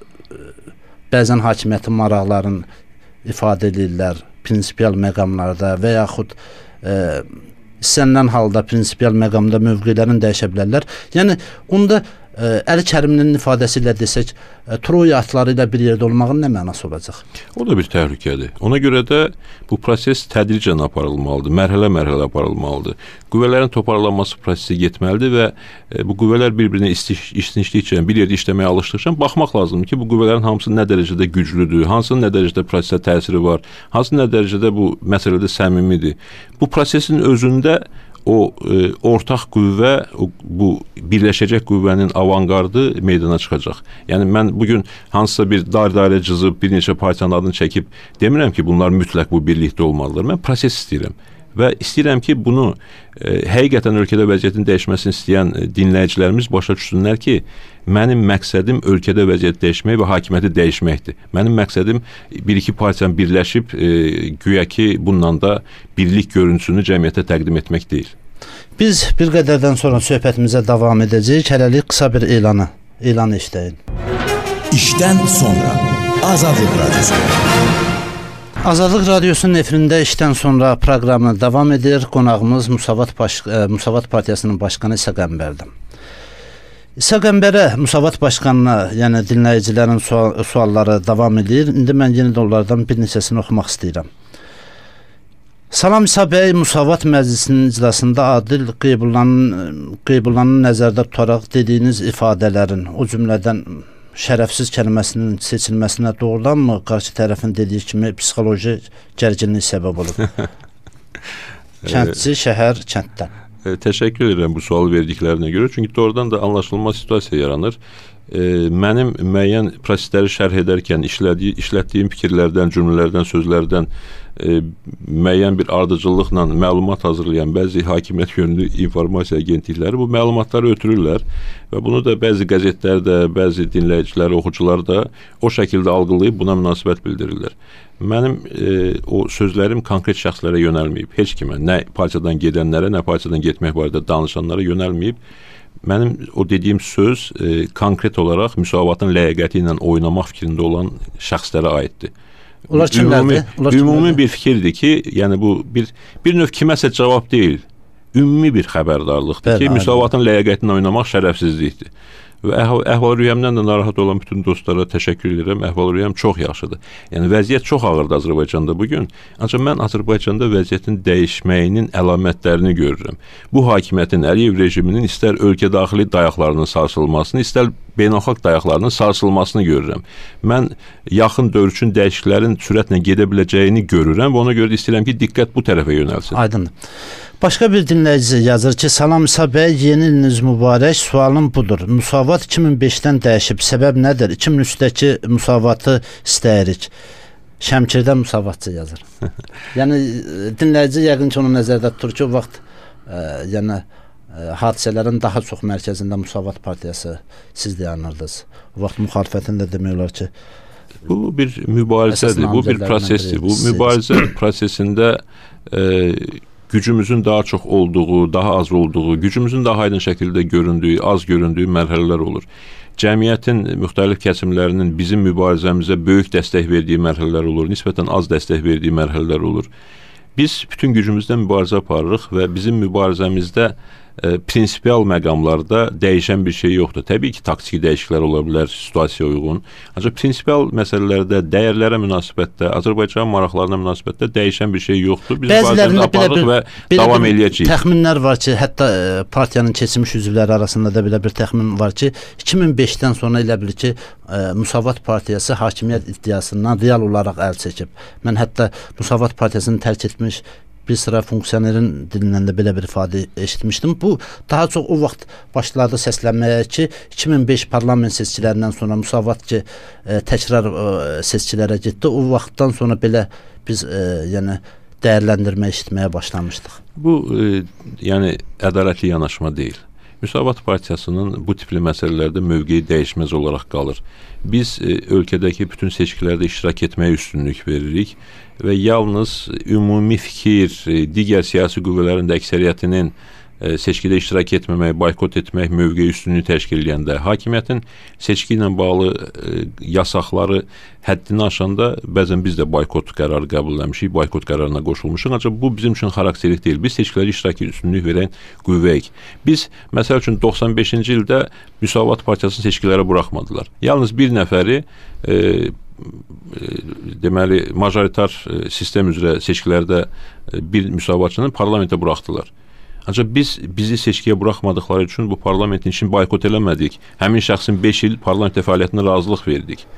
bəzən hakimiyyətin maraqlarını ifadə edirlər prinsipial məqamlarda və yaxud e, istənilən halda prinsipial məqamda mövqelərini dəyişə bilərlər. Yəni onda ə, Əli Kərimlinin ifadəsi ilə desək, ə, Troya atları ilə bir yerdə olmağın nə mənası olacaq? O da bir təhlükədir. Ona görə də bu proses tədricən aparılmalıdır, mərhələ-mərhələ aparılmalıdır. Qüvvələrin toparlanması prosesi getməlidir və e, bu qüvvələr bir-birinə istinişdikcə, bir yerdə işləməyə alışdıqca baxmaq lazımdır ki, bu qüvvələrin hamısı nə dərəcədə güclüdür, hansı nə dərəcədə prosesə təsiri var, hansı nə dərəcədə bu məsələdə səmimidir. Bu prosesin özündə o e, ortaq qüvvə, o, bu birləşəcək qüvvənin avanqardı meydana çıxacaq. Yəni mən bugün hansısa bir dar dairə cızıb bir neçə partiyanın adını çəkib demirəm ki, bunlar mütləq bu birlikdə olmalıdır. Mən proses istəyirəm. Və istəyirəm ki, bunu e, həqiqətən ölkədə vəziyyətin dəyişməsini istəyən e, dinləyicilərimiz başa düşsünlər ki, mənim məqsədim ölkədə vəziyyət dəyişmək və hakimiyyəti dəyişməkdir. Mənim məqsədim bir-iki partiyanın birləşib e, güya ki, bundan da birlik görüntüsünü cəmiyyətə təqdim etmək deyil. Biz bir qədərdən sonra söhbətimizə davam edəcəyik. Hələlik qısa bir elanı, elanı işləyin. İşdən sonra Azadlıq Radyosu. Azadlıq Radyosunun efirində işdən sonra proqramına davam edir. Qonağımız Müsavat, Baş Müsavat Partiyasının başqanı İsa Qəmbərdir. İsa Qəmbərə, Müsavat başqanına, yəni dinləyicilərin sual, sualları davam edir. İndi mən yenə də onlardan bir neçəsini oxumaq istəyirəm. Salam İsa bəy, Müsavat Məclisinin iclasında Adil Qeybullahın Qeybullahın nəzərdə tutaraq dediyiniz ifadələrin, o cümlədən şərəfsiz kəlməsinin seçilməsinə doğrudanmı qarşı tərəfin dediyi kimi psixoloji gərginlik səbəb olub? Kəndçi, şəhər, kənddən. E, təşəkkür edirəm bu sualı verdiklərinə görə. Çünki doğrudan da anlaşılmaz situasiya yaranır. E, mənim müəyyən prosesləri şərh edərkən işlədiyi, işlətdiyim fikirlərdən, cümlələrdən, sözlərdən e, müəyyən bir ardıcıllıqla məlumat hazırlayan bəzi hakimiyyət yönlü informasiya agentlikləri bu məlumatları ötürürlər və bunu da bəzi qəzetlər də, bəzi dinləyicilər, oxucular da o şəkildə algılayıb buna münasibət bildirirlər. Mənim e, o sözlərim konkret şəxslərə yönəlməyib. Heç kimə, nə partiyadan gedənlərə, nə partiyadan getmək barədə danışanlara yönəlməyib. Mənim o dediyim söz e, konkret olaraq müsavatın ləyaqəti ilə oynamaq fikrində olan şəxslərə aiddir. Onlar kimlərdir? Ümumi, ümumi bir fikirdir ki, yəni bu bir bir növ kiməsə cavab deyil. Ümumi bir xəbərdarlıqdır Bəli, ki, müsavatın ləyaqətini oynamaq şərəfsizlikdir. Və əhval-ruhiyyəmdən də narahat olan bütün dostlara təşəkkür edirəm. Əhval-ruhiyyəm çox yaxşıdır. Yəni vəziyyət çox ağırdır Azərbaycanda bugün. Ancaq mən Azərbaycanda vəziyyətin dəyişməyinin əlamətlərini görürəm. Bu hakimiyyətin, Əliyev rejiminin istər ölkə daxili dayaqlarının sarsılmasını, istər beynəlxalq dayaqlarının sarsılmasını görürəm. Mən yaxın dövr üçün dəyişikliklərin sürətlə gedə biləcəyini görürəm və ona görə də istəyirəm ki, diqqət bu tərəfə yönəlsin. Aydındır. Başqa bir dinləyici yazır ki, salam İsa bəy, yeni iliniz mübarək, sualım budur. Müsavat iki min beşdən dəyişib, səbəb nədir? iki min üçdəki müsavatı istəyirik. Şəmkirdə müsavatçı yazır. Yəni dinləyici yəqin ki, onu nəzərdə tutur ki, o vaxt e, yəni e, hadisələrin daha çox mərkəzində Müsavat Partiyası siz dayanırdınız. O vaxt müxalifətin də demək olar ki, bu bir mübarizədir, bu bir prosesdir. Bu mübarizə prosesində e, gücümüzün daha çox olduğu, daha az olduğu, gücümüzün daha aydın şəkildə göründüyü, az göründüyü mərhələlər olur. Cəmiyyətin müxtəlif kəsimlərinin bizim mübarizəmizə böyük dəstək verdiyi mərhələlər olur, nisbətən az dəstək verdiyi mərhələlər olur. Biz bütün gücümüzlə mübarizə aparırıq və bizim mübarizəmizdə e, prinsipial məqamlarda dəyişən bir şey yoxdur. Təbii ki, taktiki dəyişikliklər ola bilər, situasiyaya uyğun. Ancaq prinsipial məsələlərdə, dəyərlərə münasibətdə, Azərbaycan maraqlarına münasibətdə dəyişən bir şey yoxdur. Biz mübarizəni aparırıq və davam eləyəcəyik. Təxminlər var ki, hətta e, partiyanın keçmiş üzvləri arasında da belə bir təxmin var ki, iki min beşdən sonra elə bilir ki, e, Müsavat Partiyası hakimiyyət iddiasından real olaraq əl çəkib. Mən hətta Müsavat Partiyasını tərk etmiş bir sıra funksionerin dilindən də belə bir ifadə eşitmişdim. Bu daha çox o vaxt başladı səslənməyə ki, iki min beş parlament seçkilərindən sonra Müsavat ki, e, təkrar e, seçkilərə getdi. O vaxtdan sonra belə biz e, yəni dəyərləndirmə eşitməyə başlamışdıq. Bu e, yəni ədalətli yanaşma deyil. Müsavat Partiyasının bu tipli məsələlərdə mövqeyi dəyişməz olaraq qalır. Biz e, ölkədəki bütün seçkilərdə iştirak etməyə üstünlük veririk və yalnız ümumi fikir, e, digər siyasi qüvvələrin də əksəriyyətinin e, seçkidə iştirak etməmək, boykot etmək mövqeyi üstünlüyü təşkil edəndə, hakimiyyətin seçki ilə bağlı e, yasaqları həddini aşanda bəzən biz də boykot qərarı qəbul etmişik, boykot qərarına qoşulmuşuq, ancaq bu bizim üçün xarakterik deyil. Biz seçkilərə iştirak üstünlük verən qüvvəyik. Biz, məsəl üçün, doxsan beşinci ildə Müsavat Partiyasını seçkilərə buraxmadılar. Yalnız bir nəfəri e, e, deməli, majoritar e, sistem üzrə seçkilərdə e, bir müsavatçının parlamentə buraxdılar. Ancaq biz bizi seçkiyə buraxmadıqları üçün bu parlamentin işini boykot eləmədik. Həmin şəxsin beş il parlamentdə fəaliyyətinə razılıq verdik.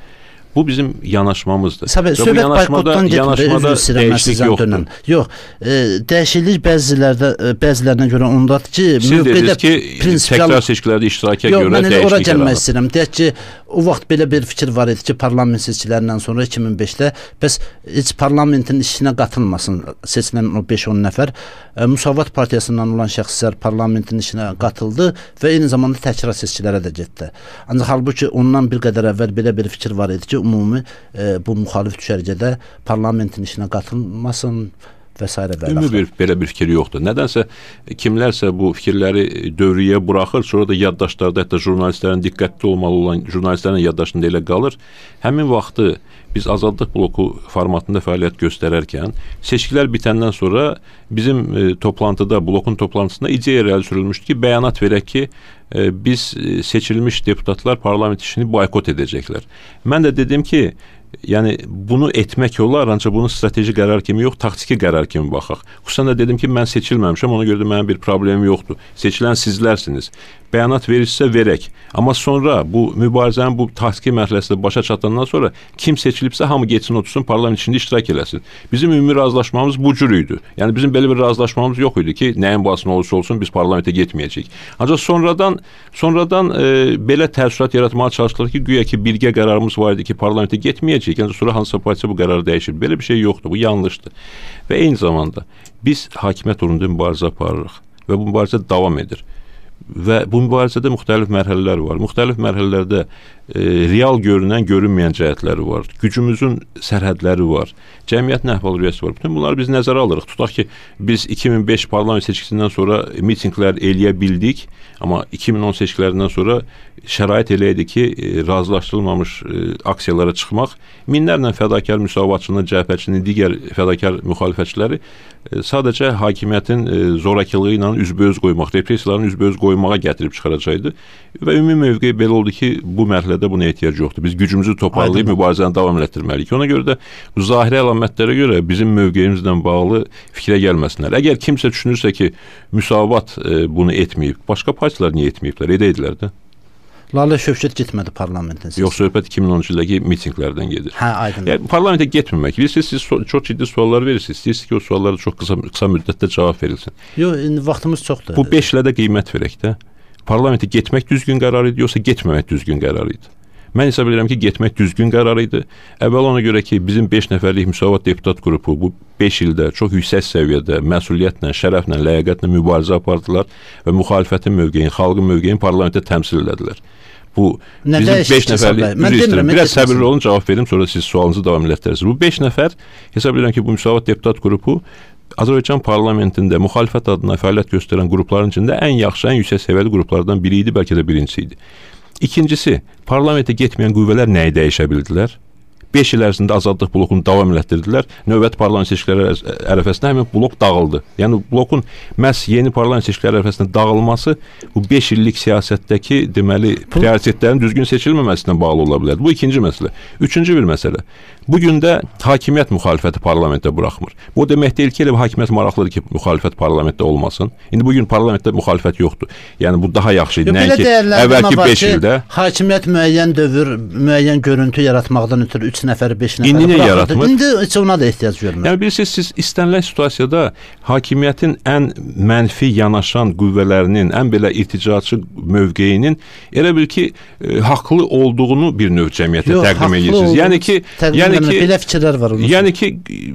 Bu bizim yanaşmamızdır. Səbə, və bu yanaşmada, yanaşmada dəyişiklik yoxdur. Yox, e, dəyişiklik bəzilərdə e, bəzilərinə görə ondadır ki, siz dediniz ki, prinsipial... təkrar seçkilərdə iştiraka yox, görə dəyişiklik ora gəlmək istəyirəm. Deyək ki, o vaxt belə bir fikir var idi ki, parlament seçkilərindən sonra iki min beşdə bəs heç parlamentin işinə qatılmasın seçilən o beş on nəfər e, Müsavat partiyasından olan şəxslər parlamentin işinə qatıldı və eyni zamanda təkrar seçkilərə də getdi. Ancaq halbuki ondan bir qədər əvvəl belə bir fikir var idi ki, ümumi e, bu müxalif düşərgədə parlamentin işinə qatılmasın və s. və ümumi bir belə bir fikir yoxdur. Nədənsə kimlərsə bu fikirləri dövrəyə buraxır, sonra da yaddaşlarda, hətta jurnalistlərin diqqətli olmalı olan jurnalistlərin yaddaşında elə qalır. Həmin vaxtı biz Azadlıq bloku formatında fəaliyyət göstərərkən seçkilər bitəndən sonra bizim e, toplantıda, blokun toplantısında ideya irəli sürülmüşdü ki, bəyanat verək ki, e, biz e, seçilmiş deputatlar parlament işini boykot edəcəklər. Mən də dedim ki, yəni bunu etmək olar, ancaq bunu strateji qərar kimi yox, taktiki qərar kimi baxaq. Xüsusən də dedim ki, mən seçilməmişəm, ona görə də mənim bir problemim yoxdur. Seçilən sizlərsiniz. Bəyanat verirsə verək. Amma sonra bu mübarizənin bu taktiki mərhələsində başa çatandan sonra kim seçilibsə hamı getsin otursun parlament içində iştirak eləsin. Bizim ümumi razılaşmamız bu cür idi. Yəni bizim belə bir razılaşmamız yox idi ki, nəyin bahasına olursa olsun biz parlamentə getməyəcəyik. Ancaq sonradan sonradan e, belə təəssürat yaratmağa çalışdılar ki, güya ki birgə qərarımız var idi ki, parlamentə getməyəcəyik. Yəni sonra hansısa partiya bu qərarı dəyişir. Belə bir şey yoxdur. Bu yanlışdır. Və eyni zamanda biz hakimiyyət uğrunda mübarizə aparırıq və bu mübarizə davam edir. Və bu mübarizədə müxtəlif mərhələlər var. Müxtəlif mərhələlərdə e, real görünən, görünməyən cəhətləri var. Gücümüzün sərhədləri var. Cəmiyyətin əhval-ruhiyyəsi var. Bütün bunları biz nəzərə alırıq. Tutaq ki, biz iki min beş parlament seçkisindən sonra mitinqlər eləyə bildik, amma iki min on seçkilərindən sonra şərait elə idi ki, e, razılaşdırılmamış e, aksiyalara çıxmaq, minlərlə fədakar müsavatçının, cəhbətçinin, digər fədakar müxalifətçiləri e, sadəcə hakimiyyətin e, zorakılığı ilə üzbəüz qoymaq, repressiyaların üzbəüz qoymağa gətirib çıxaracaqdı və ümumi mövqe belə oldu ki, bu mərhələdə buna ehtiyac yoxdur. Biz gücümüzü toparlayıb mübarizəni davam etdirməliyik. Ona görə də bu zahiri əlamətlərə görə bizim mövqeyimizlə bağlı fikrə gəlməsinlər. Əgər kimsə düşünürsə ki, müsavat e, bunu etməyib, başqa partiyalar niyə etməyiblər? Edəydilər də. Lalə Şövkət getmədi parlamentin. Yox, söhbət iki min onuncu ildəki mitinqlərdən gedir. Hə, aydın. Yəni, parlamentə getməmək. Bilirsiniz, siz so çox ciddi suallar verirsiniz. İstəyirsiniz ki, o suallara çox qısa, qısa müddətdə cavab verilsin. Yox, indi vaxtımız çoxdur. Bu beşlə də qiymət verək də. Parlamentə getmək düzgün qərar idi, yoxsa getməmək düzgün qərar idi? Mən hesab edirəm ki, getmək düzgün qərar idi. Əvvəl ona görə ki, bizim beş nəfərlik Müsavat deputat qrupu bu beş ildə çox yüksək səviyyədə məsuliyyətlə, şərəflə, ləyaqətlə mübarizə apardılar və müxalifətin mövqeyini, xalqın mövqeyini parlamentdə təmsil elədilər. Bu nə bizim beş nəfərlik, üzr istəyirəm, biraz səbirli olun, cavab verim, sonra siz sualınızı davam elətdirirsiniz. Bu beş nəfər, hesab edirəm ki, bu Müsavat deputat qrupu Azərbaycan parlamentində müxalifət adına fəaliyyət göstərən qrupların içində ən yaxşı, ən yüksək səviyyəli qruplardan biri idi, bəlkə də birincisi idi. İkincisi, parlamentə getməyən qüvvələr nəyi dəyişə bildilər? beş il ərzində Azadlıq blokunu davam elətdirdilər. Növbəti parlament seçkiləri ərəfəsində həmin blok dağıldı. Yəni blokun məhz yeni parlament seçkiləri ərəfəsində dağılması bu beş illik siyasətdəki deməli prioritetlərin düzgün seçilməməsindən bağlı ola bilər. Bu ikinci məsələ. Üçüncü bir məsələ. Bu gün də hakimiyyət müxalifəti parlamentdə buraxmır. Bu demək deyil ki, elə bir hakimiyyət maraqlıdır ki, müxalifət parlamentdə olmasın. İndi bu gün parlamentdə müxalifət yoxdur. Yəni bu daha yaxşı idi. Nəinki əvvəlki beş ildə hakimiyyət müəyyən dövr, müəyyən görüntü yaratmaqdan ötürü üç nəfər, beş nəfər İndi niyə yaratmır? İndi heç ona da ehtiyac görmür. Yəni bilirsiniz, siz istənilən situasiyada hakimiyyətin ən mənfi yanaşan qüvvələrinin, ən belə irticaçı mövqeyinin elə bil ki, e, haqlı olduğunu bir növ cəmiyyətə Yox, təqdim edirsiniz. Yəni ki, yəni ki, belə fikirlər var onun. Yəni ki,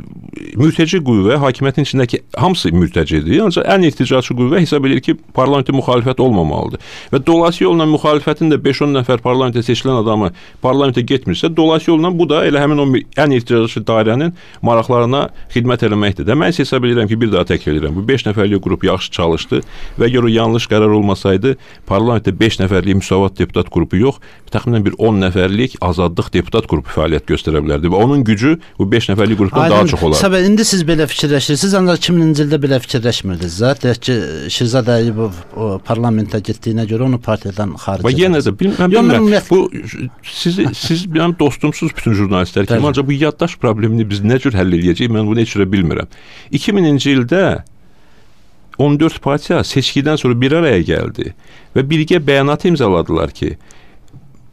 mürtəci qüvvə, hakimiyyətin içindəki hamısı mürtəcidir. Ancaq ən irticaçı qüvvə hesab edir ki, parlamentdə müxalifət olmamalıdır. Və dolayısı yolla müxalifətin də beş on nəfər parlamentə seçilən adamı parlamentə getmirsə, dolayısı yolla bu da elə həmin o ən irticaçı dairənin maraqlarına xidmət eləməkdir. Də mən hesab edirəm ki, bir daha təkrar edirəm. Bu beş nəfərlik qrup yaxşı çalışdı və əgər o yanlış qərar olmasaydı, parlamentdə beş nəfərlik Müsavat deputat qrupu yox, təxminən bir on nəfərlik Azadlıq deputat qrupu fəaliyyət göstərə bilərdi. Və onun gücü bu beş nəfərlik qrupdan daha çox olar. Səbəb indi siz belə fikirləşirsiniz, ancaq iki mininci ildə belə fikirləşmirdiniz. Deyək ki, Şirzad Əliyevov parlamentə getdiyinə görə onu partiyadan xaric edildi. Və yenə də bilməm, bilməm. Bu siz siz mənim dostumsuz bütün jurnalistlər kimi, ancaq bu yaddaş problemini biz nə cür həll edəcəyik, mən bunu heç cürə bilmirəm. iki mininci ildə on dörd partiya seçkidən sonra bir araya gəldi və birgə bəyanat imzaladılar ki,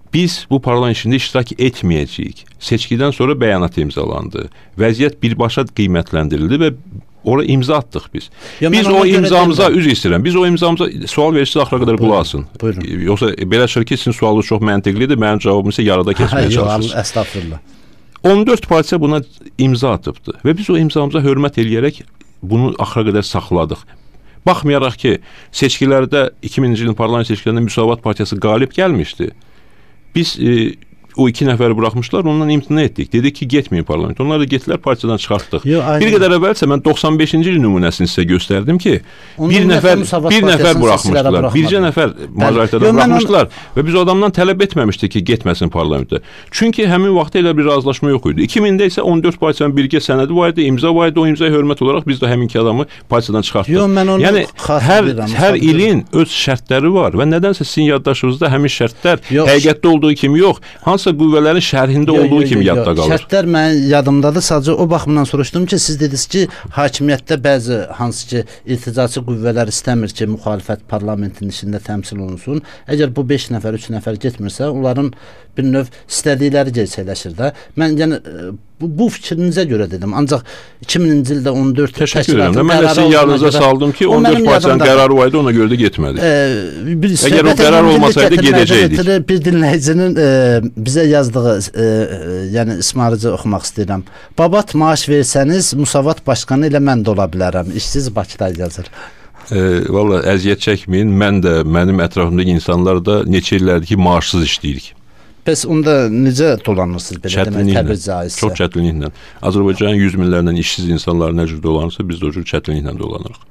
Biz bu parlament işində iştirak etməyəcəyik. Seçkidən sonra bəyanat imzalandı. Vəziyyət birbaşa qiymətləndirildi və ora imza atdıq biz. Ya biz o imzamıza, üzr istəyirəm, biz o imzamıza sual verirsiniz, axıra qədər qulaq asın. Yoxsa belə çıxır ki, sizin sualınız çox məntiqlidir, mənim cavabım isə yarıda keçməyə çalışırsınız. Əstəğfurullah. on dörd partiya buna imza atıbdı və biz o imzamıza hörmət eləyərək bunu axıra qədər saxladıq. Baxmayaraq ki, seçkilərdə iki minci ilin parlament seçkilərində Müsavat Partiyası qalib gəlmişdi. Biz e, o iki nəfəri buraxmışlar, ondan imtina etdik. Dedik ki, getməyin parlament. Onlar da getdilər, partiyadan çıxartdıq. Yo, bir qədər əvvəlsə mən doxsan beşinci il nümunəsini sizə göstərdim ki, Onun bir nəfər bir nəfər buraxmışdılar. Bircə nəfər majoritədə buraxmışdılar və biz o adamdan tələb etməmişdik ki, getməsin parlamentə. Çünki həmin vaxtda elə bir razılaşma yox idi. iki mində isə on dörd partiyanın birgə sənədi var idi, imza var idi. O imzaya hörmət olaraq biz də həminki adamı partiyadan çıxartdıq. Yo, yəni hər hər ilin öz şərtləri var və nədənsə sizin yaddaşınızda həmin şərtlər həqiqətdə olduğu kimi yox, hansısa qüvvələrin şərhində yo, olduğu yo, kimi yo, yadda qalır. Şərtlər mənim yadımdadır. Sadəcə o baxımdan soruşdum ki, siz dediniz ki, hakimiyyətdə bəzi hansı ki, ilticaçı qüvvələr istəmir ki, müxalifət parlamentin içində təmsil olunsun. Əgər bu beş nəfər, üç nəfər getmirsə, onların bir növ istədikləri gerçəkləşir də. Mən yəni bu, bu fikrinizə görə dedim. Ancaq iki minci ildə on dörd təşkilatın mən də sizin yanınıza saldım ki, on dörd partiyanın qərarı var idi, ona görə də getmədik. E, Əgər o qərar olmasaydı gedəcəkdik. Bir dinləyicinin e, bizə yazdığı, e, e, yəni İsmarıcı oxumaq istəyirəm. Babat maaş versəniz, Müsavat başqanı ilə mən də ola bilərəm. İşsiz Bakıda yazır. E, Valla əziyyət çəkməyin. Mən də, mənim ətrafımdakı insanlar da neçə illərdir ki, maaşsız işləyirik. Bəs onda necə dolanırsınız belə demək təbii caizsə? Çox çətinliklə. Azərbaycanın yüz minlərlə işsiz insanlar nə cür dolanırsa, biz də o cür çətinliklə dolanırıq.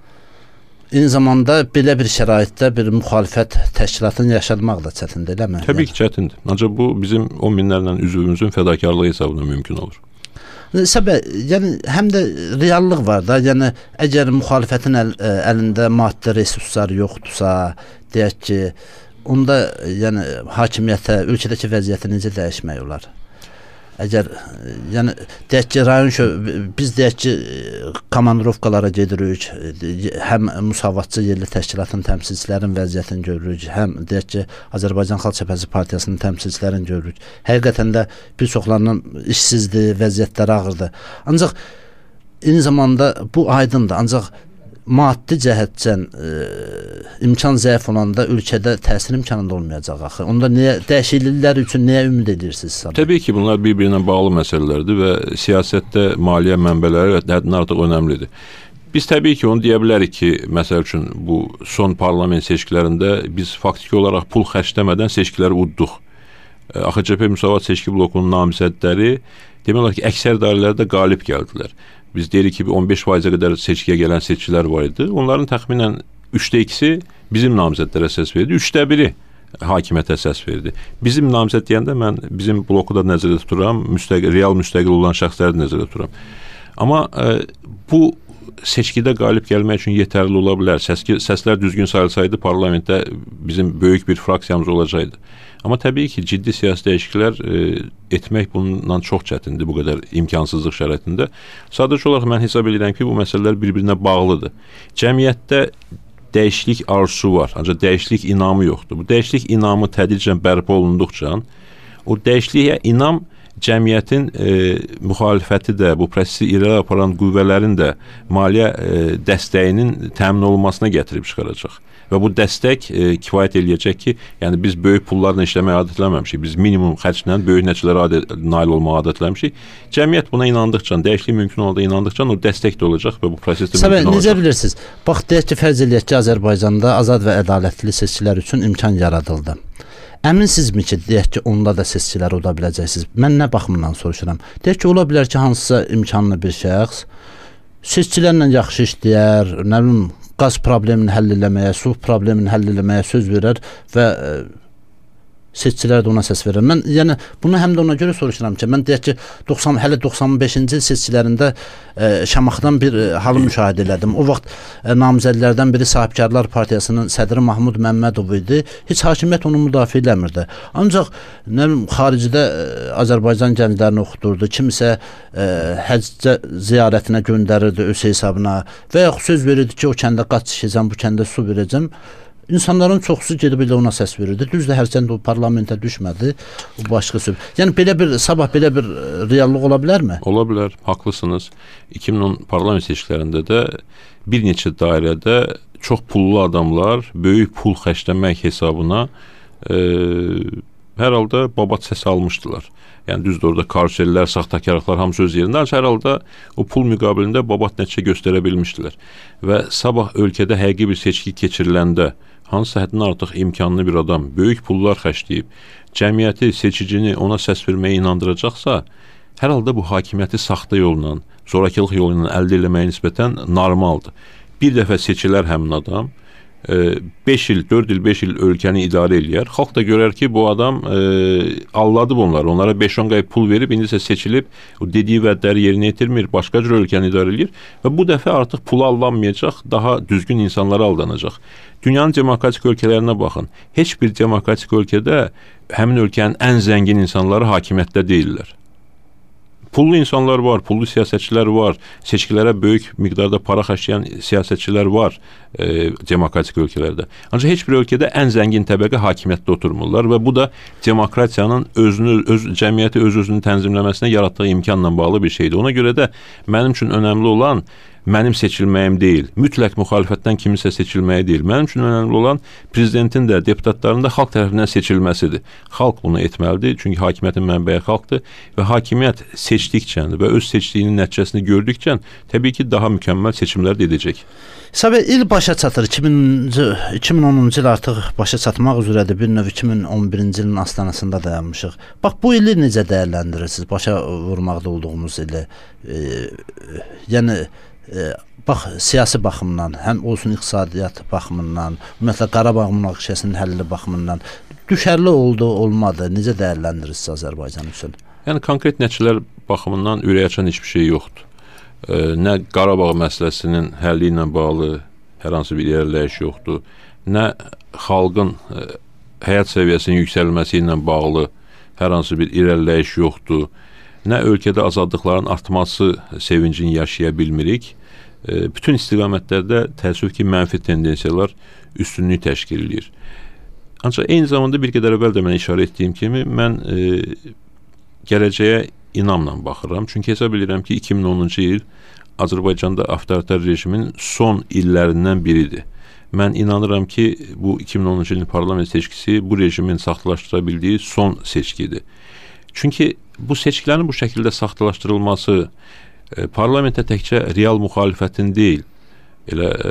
Eyni zamanda belə bir şəraitdə bir müxalifət təşkilatını yaşatmaq da çətindir, eləmi? Təbii ki, çətindir. Ancaq bu bizim on minlərlə üzvümüzün fədakarlığı hesabına mümkün olur. Səbəb, yəni həm də reallıq var da, yəni əgər müxalifətin əl, əlində maddi resurslar yoxdursa, deyək ki, onda yəni hakimiyyətə, ölkədəki vəziyyəti necə dəyişmək olar? Əgər yəni deyək ki, rayon şö biz deyək ki, komandirovkalara gedirik, həm müsavatçı yerli təşkilatın təmsilçilərin vəziyyətini görürük, həm deyək ki, Azərbaycan Xalq Cəbhəsi Partiyasının təmsilçilərini görürük. Həqiqətən də bir çoxlarının işsizdir, vəziyyətləri ağırdır. Ancaq eyni zamanda bu aydındır. Ancaq maddi cəhətdən e, imkan zəif olanda ölkədə təsir imkanında olmayacaq axı. Onda niyə dəyişikliklər üçün niyə ümid edirsiniz? Təbii ki, bunlar bir-birinə bağlı məsələlərdir və siyasətdə maliyyə mənbələri həddindən artıq önəmlidir. Biz təbii ki, onu deyə bilərik ki, məsəl üçün bu son parlament seçkilərində biz faktiki olaraq pul xərcləmədən seçkiləri udduq. A X C P Müsavat seçki blokunun namizədləri demək olar ki, əksər dairələrdə qalib gəldilər. Biz deyirik ki, on beş faizə qədər seçkiyə gələn seçkilər var idi. Onların təxminən üçdə ikisi bizim namizədlərə səs verdi, üçdə biri hakimiyyətə səs verdi. Bizim namizəd deyəndə mən bizim bloku da nəzərdə tuturam, müstəqil, real müstəqil olan şəxsləri də nəzərdə tuturam. Amma e, bu seçkidə qalib gəlmək üçün yetərli ola bilər. Səski, səslər düzgün sayılsaydı parlamentdə bizim böyük bir fraksiyamız olacaqdı. Amma təbii ki, ciddi siyasi dəyişikliklər e, etmək bundan çox çətindir bu qədər imkansızlıq şəraitində. Sadəcə olaraq mən hesab edirəm ki, bu məsələlər bir-birinə bağlıdır. Cəmiyyətdə dəyişiklik arzusu var, ancaq dəyişiklik inamı yoxdur. Bu dəyişiklik inamı tədricən bərpa olunduqca, o dəyişikliyə inam cəmiyyətin e, müxalifəti də, bu prosesi irəli aparan qüvvələrin də maliyyə e, dəstəyinin təmin olunmasına gətirib çıxaracaq. Və bu dəstək e, kifayət eləyəcək ki, yəni biz böyük pullarla işləməyə adətlənməmişik. Biz minimum xərclə böyük nəticələrə adət, nail olmağa adətlənmişik. Cəmiyyət buna inandıqca, dəyişiklik mümkün olanda inandıqca o dəstək də olacaq və bu proses də mümkün olacaq. Necə bilirsiniz? Bax, deyək ki, fərz eləyək ki, Azərbaycanda azad və ədalətli seçkilər üçün imkan yaradıldı. Əminsinizmi ki, deyək ki, onda da seçkilər ola biləcəksiniz? Mən nə baxımdan soruşuram? Deyək ki, ola bilər ki, hansısa imkanlı bir şəxs seçkilərlə yaxşı işləyər, nə bilim, qaz problemini həll eləməyə, su problemini həll eləməyə söz verər və e, seçicilər də ona səs verir. Mən yəni bunu həm də ona görə soruşuram ki, mən deyək ki, doxsan hələ doxsan beşinci il seçkilərində e, Şamaxıdan bir e, halı müşahidə elədim. O vaxt e, namizədlərdən biri Sahibkarlar Partiyasının sədri Mahmud Məmmədov idi. Heç hakimiyyət onu müdafiə eləmirdi. Ancaq nə bilim, xaricdə e, Azərbaycan gənclərini oxudurdu. Kimsə e, həcc ziyarətinə göndərirdi öz hesabına və yaxud söz verirdi ki, o kəndə qaz tikəcəm, bu kəndə su verəcəm. İnsanların çoxusu gedib elə ona səs verirdi. Düzdür, hərçənd o parlamentə düşmədi. O başqa söz. Yəni belə bir sabah belə bir reallıq ola bilərmi? Ola bilər, haqlısınız. iki min on parlament seçkilərində də bir neçə dairədə çox pullu adamlar böyük pul xərcləmək hesabına e, hər halda babat səs almışdılar. Yəni düzdür, orada karusellər, saxtakarlıqlar hamısı öz yerində, hər halda o pul müqabilində babat nəticə göstərə bilmişdilər. Və sabah ölkədə həqiqi bir seçki keçiriləndə hansısa həddən artıq imkanlı bir adam böyük pullar xərcləyib, cəmiyyəti, seçicini ona səs verməyə inandıracaqsa, hər halda bu hakimiyyəti saxta yolla, zorakılıq yolu ilə əldə etməyə nisbətən normaldır. Bir dəfə seçilər həmin adam, beş il, dörd il, beş il ölkəni idarə eləyər. Xalq da görər ki, bu adam e, alladıb onları. Onlara beş on qay pul verib, indi isə seçilib, o dediyi vədləri yerinə yetirmir, başqa cür ölkəni idarə eləyir və bu dəfə artıq pulu allanmayacaq, daha düzgün insanlara aldanacaq. Dünyanın demokratik ölkələrinə baxın. Heç bir demokratik ölkədə həmin ölkənin ən zəngin insanları hakimiyyətdə deyirlər. Pullu insanlar var, pullu siyasətçilər var, seçkilərə böyük miqdarda para xərcləyən siyasətçilər var e, demokratik ölkələrdə. Ancaq heç bir ölkədə ən zəngin təbəqə hakimiyyətdə oturmurlar və bu da demokratiyanın özünü, öz cəmiyyəti öz-özünü tənzimləməsinə yaratdığı imkanla bağlı bir şeydir. Ona görə də mənim üçün önəmli olan mənim seçilməyim deyil, mütləq müxalifətdən kimisə seçilməyi deyil. Mənim üçün önəmli olan prezidentin də, deputatların da xalq tərəfindən seçilməsidir. Xalq bunu etməlidir, çünki hakimiyyətin mənbəyi xalqdır və hakimiyyət seçdikcə və öz seçdiyinin nəticəsini gördükcə təbii ki, daha mükəmməl seçimlər də edəcək. Səbəb il başa çatır. iki min onuncu il artıq başa çatmaq üzrədir. Bir növ iki min on birinci ilin astanasında dayanmışıq. Bax, bu ili necə dəyərləndirirsiniz? Başa vurmaqda olduğumuz ili. E, yəni e, bax, siyasi baxımdan, həm olsun iqtisadiyyat baxımından, ümumiyyətlə Qarabağ münaqişəsinin həlli baxımından düşərli oldu, olmadı. Necə dəyərləndirirsiniz Azərbaycan üçün? Yəni konkret nəticələr baxımından ürəkaçan heç bir şey yoxdur. Nə Qarabağ məsələsinin həlli ilə bağlı hər hansı bir irəliləyiş yoxdur, nə xalqın həyat səviyyəsinin yüksəlməsi ilə bağlı hər hansı bir irəliləyiş yoxdur, nə ölkədə azadlıqların artması sevincini yaşaya bilmirik. Bütün istiqamətlərdə təəssüf ki, mənfi tendensiyalar üstünlük təşkil edir. Ancaq eyni zamanda bir qədər əvvəl də mən işarə etdiyim kimi, mən e, gələcəyə inamla baxıram. Çünki hesab edirəm ki, iki min onuncu il Azərbaycanda avtoritar rejimin son illərindən biridir. Mən inanıram ki, bu iki min onuncu ilin parlament seçkisi bu rejimin saxtalaşdıra bildiyi son seçkidir. Çünki bu seçkilərin bu şəkildə saxtalaşdırılması e, parlamentə təkcə real müxalifətin deyil, elə e,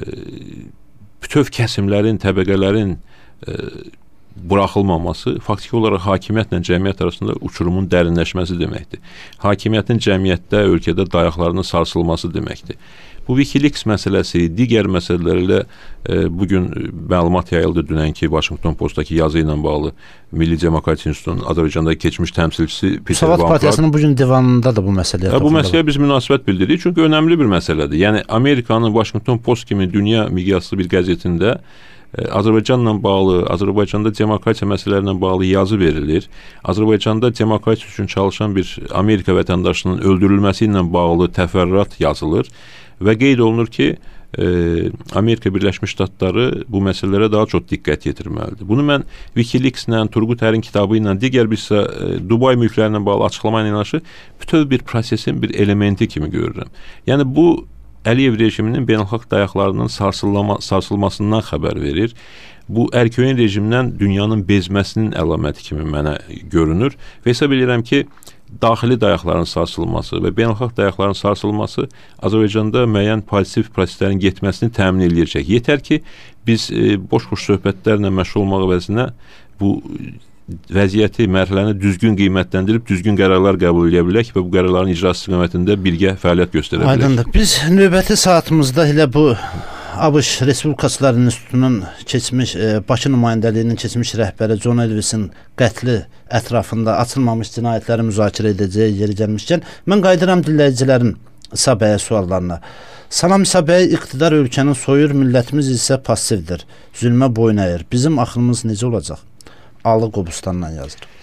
bütöv kəsimlərin, təbəqələrin e, buraxılmaması faktiki olaraq hakimiyyətlə cəmiyyət arasında uçurumun dərinləşməsi deməkdir. Hakimiyyətin cəmiyyətdə, ölkədə dayaqlarının sarsılması deməkdir. Bu Wikileaks məsələsi, digər məsələlərlə e, bugün məlumat yayıldı dünənki Washington Postdakı yazı ilə bağlı Milli Demokratik İnstitutunun Azərbaycanda keçmiş təmsilçisi Peter Van Müsavat Partiyasının bugün divanında da bu məsələyə toxundu. Bu məsələyə biz münasibət bildiririk, çünki önəmli bir məsələdir. Yəni Amerikanın Washington Post kimi dünya miqyaslı bir qəzetində Azərbaycanla bağlı, Azərbaycanda demokratiya məsələlərlə bağlı yazı verilir. Azərbaycanda demokratiya üçün çalışan bir Amerika vətəndaşının öldürülməsi ilə bağlı təfərrüat yazılır və qeyd olunur ki, e, Amerika Birləşmiş Ştatları bu məsələlərə daha çox diqqət yetirməlidir. Bunu mən Wikileaks-lə, Turgut Ərin kitabı ilə, digər bir e, Dubay mülklərlə bağlı açıqlama ilə yanaşı bütöv bir prosesin bir elementi kimi görürəm. Yəni bu Əliyev rejiminin beynəlxalq dayaqlarının sarsılmasından xəbər verir. Bu ərköyün rejimdən dünyanın bezməsinin əlaməti kimi mənə görünür və hesab edirəm ki, daxili dayaqların sarsılması və beynəlxalq dayaqların sarsılması Azərbaycanda müəyyən pozitiv proseslərin getməsini təmin edəcək. Yetər ki, biz e, boş-boş söhbətlərlə məşğul olmaq əvəzinə bu vəziyyəti, mərhələni düzgün qiymətləndirib, düzgün qərarlar qəbul edə bilək və bu qərarların icra istiqamətində birgə fəaliyyət göstərə bilək. Aydındır. Biz növbəti saatımızda elə bu ABŞ Respublikaçılar İnstitutunun keçmiş, e, Bakı nümayəndəliyinin keçmiş rəhbəri John Elvisin qətli ətrafında açılmamış cinayətləri müzakirə edəcəyi yeri gəlmişkən, mən qayıdıram dinləyicilərin İsabəyə suallarına. Salam İsabəyə, iqtidar ölkəni soyur, millətimiz isə passivdir, zülmə boyun əyir. Bizim axırımız necə olacaq? Alı Qobustandan yazır.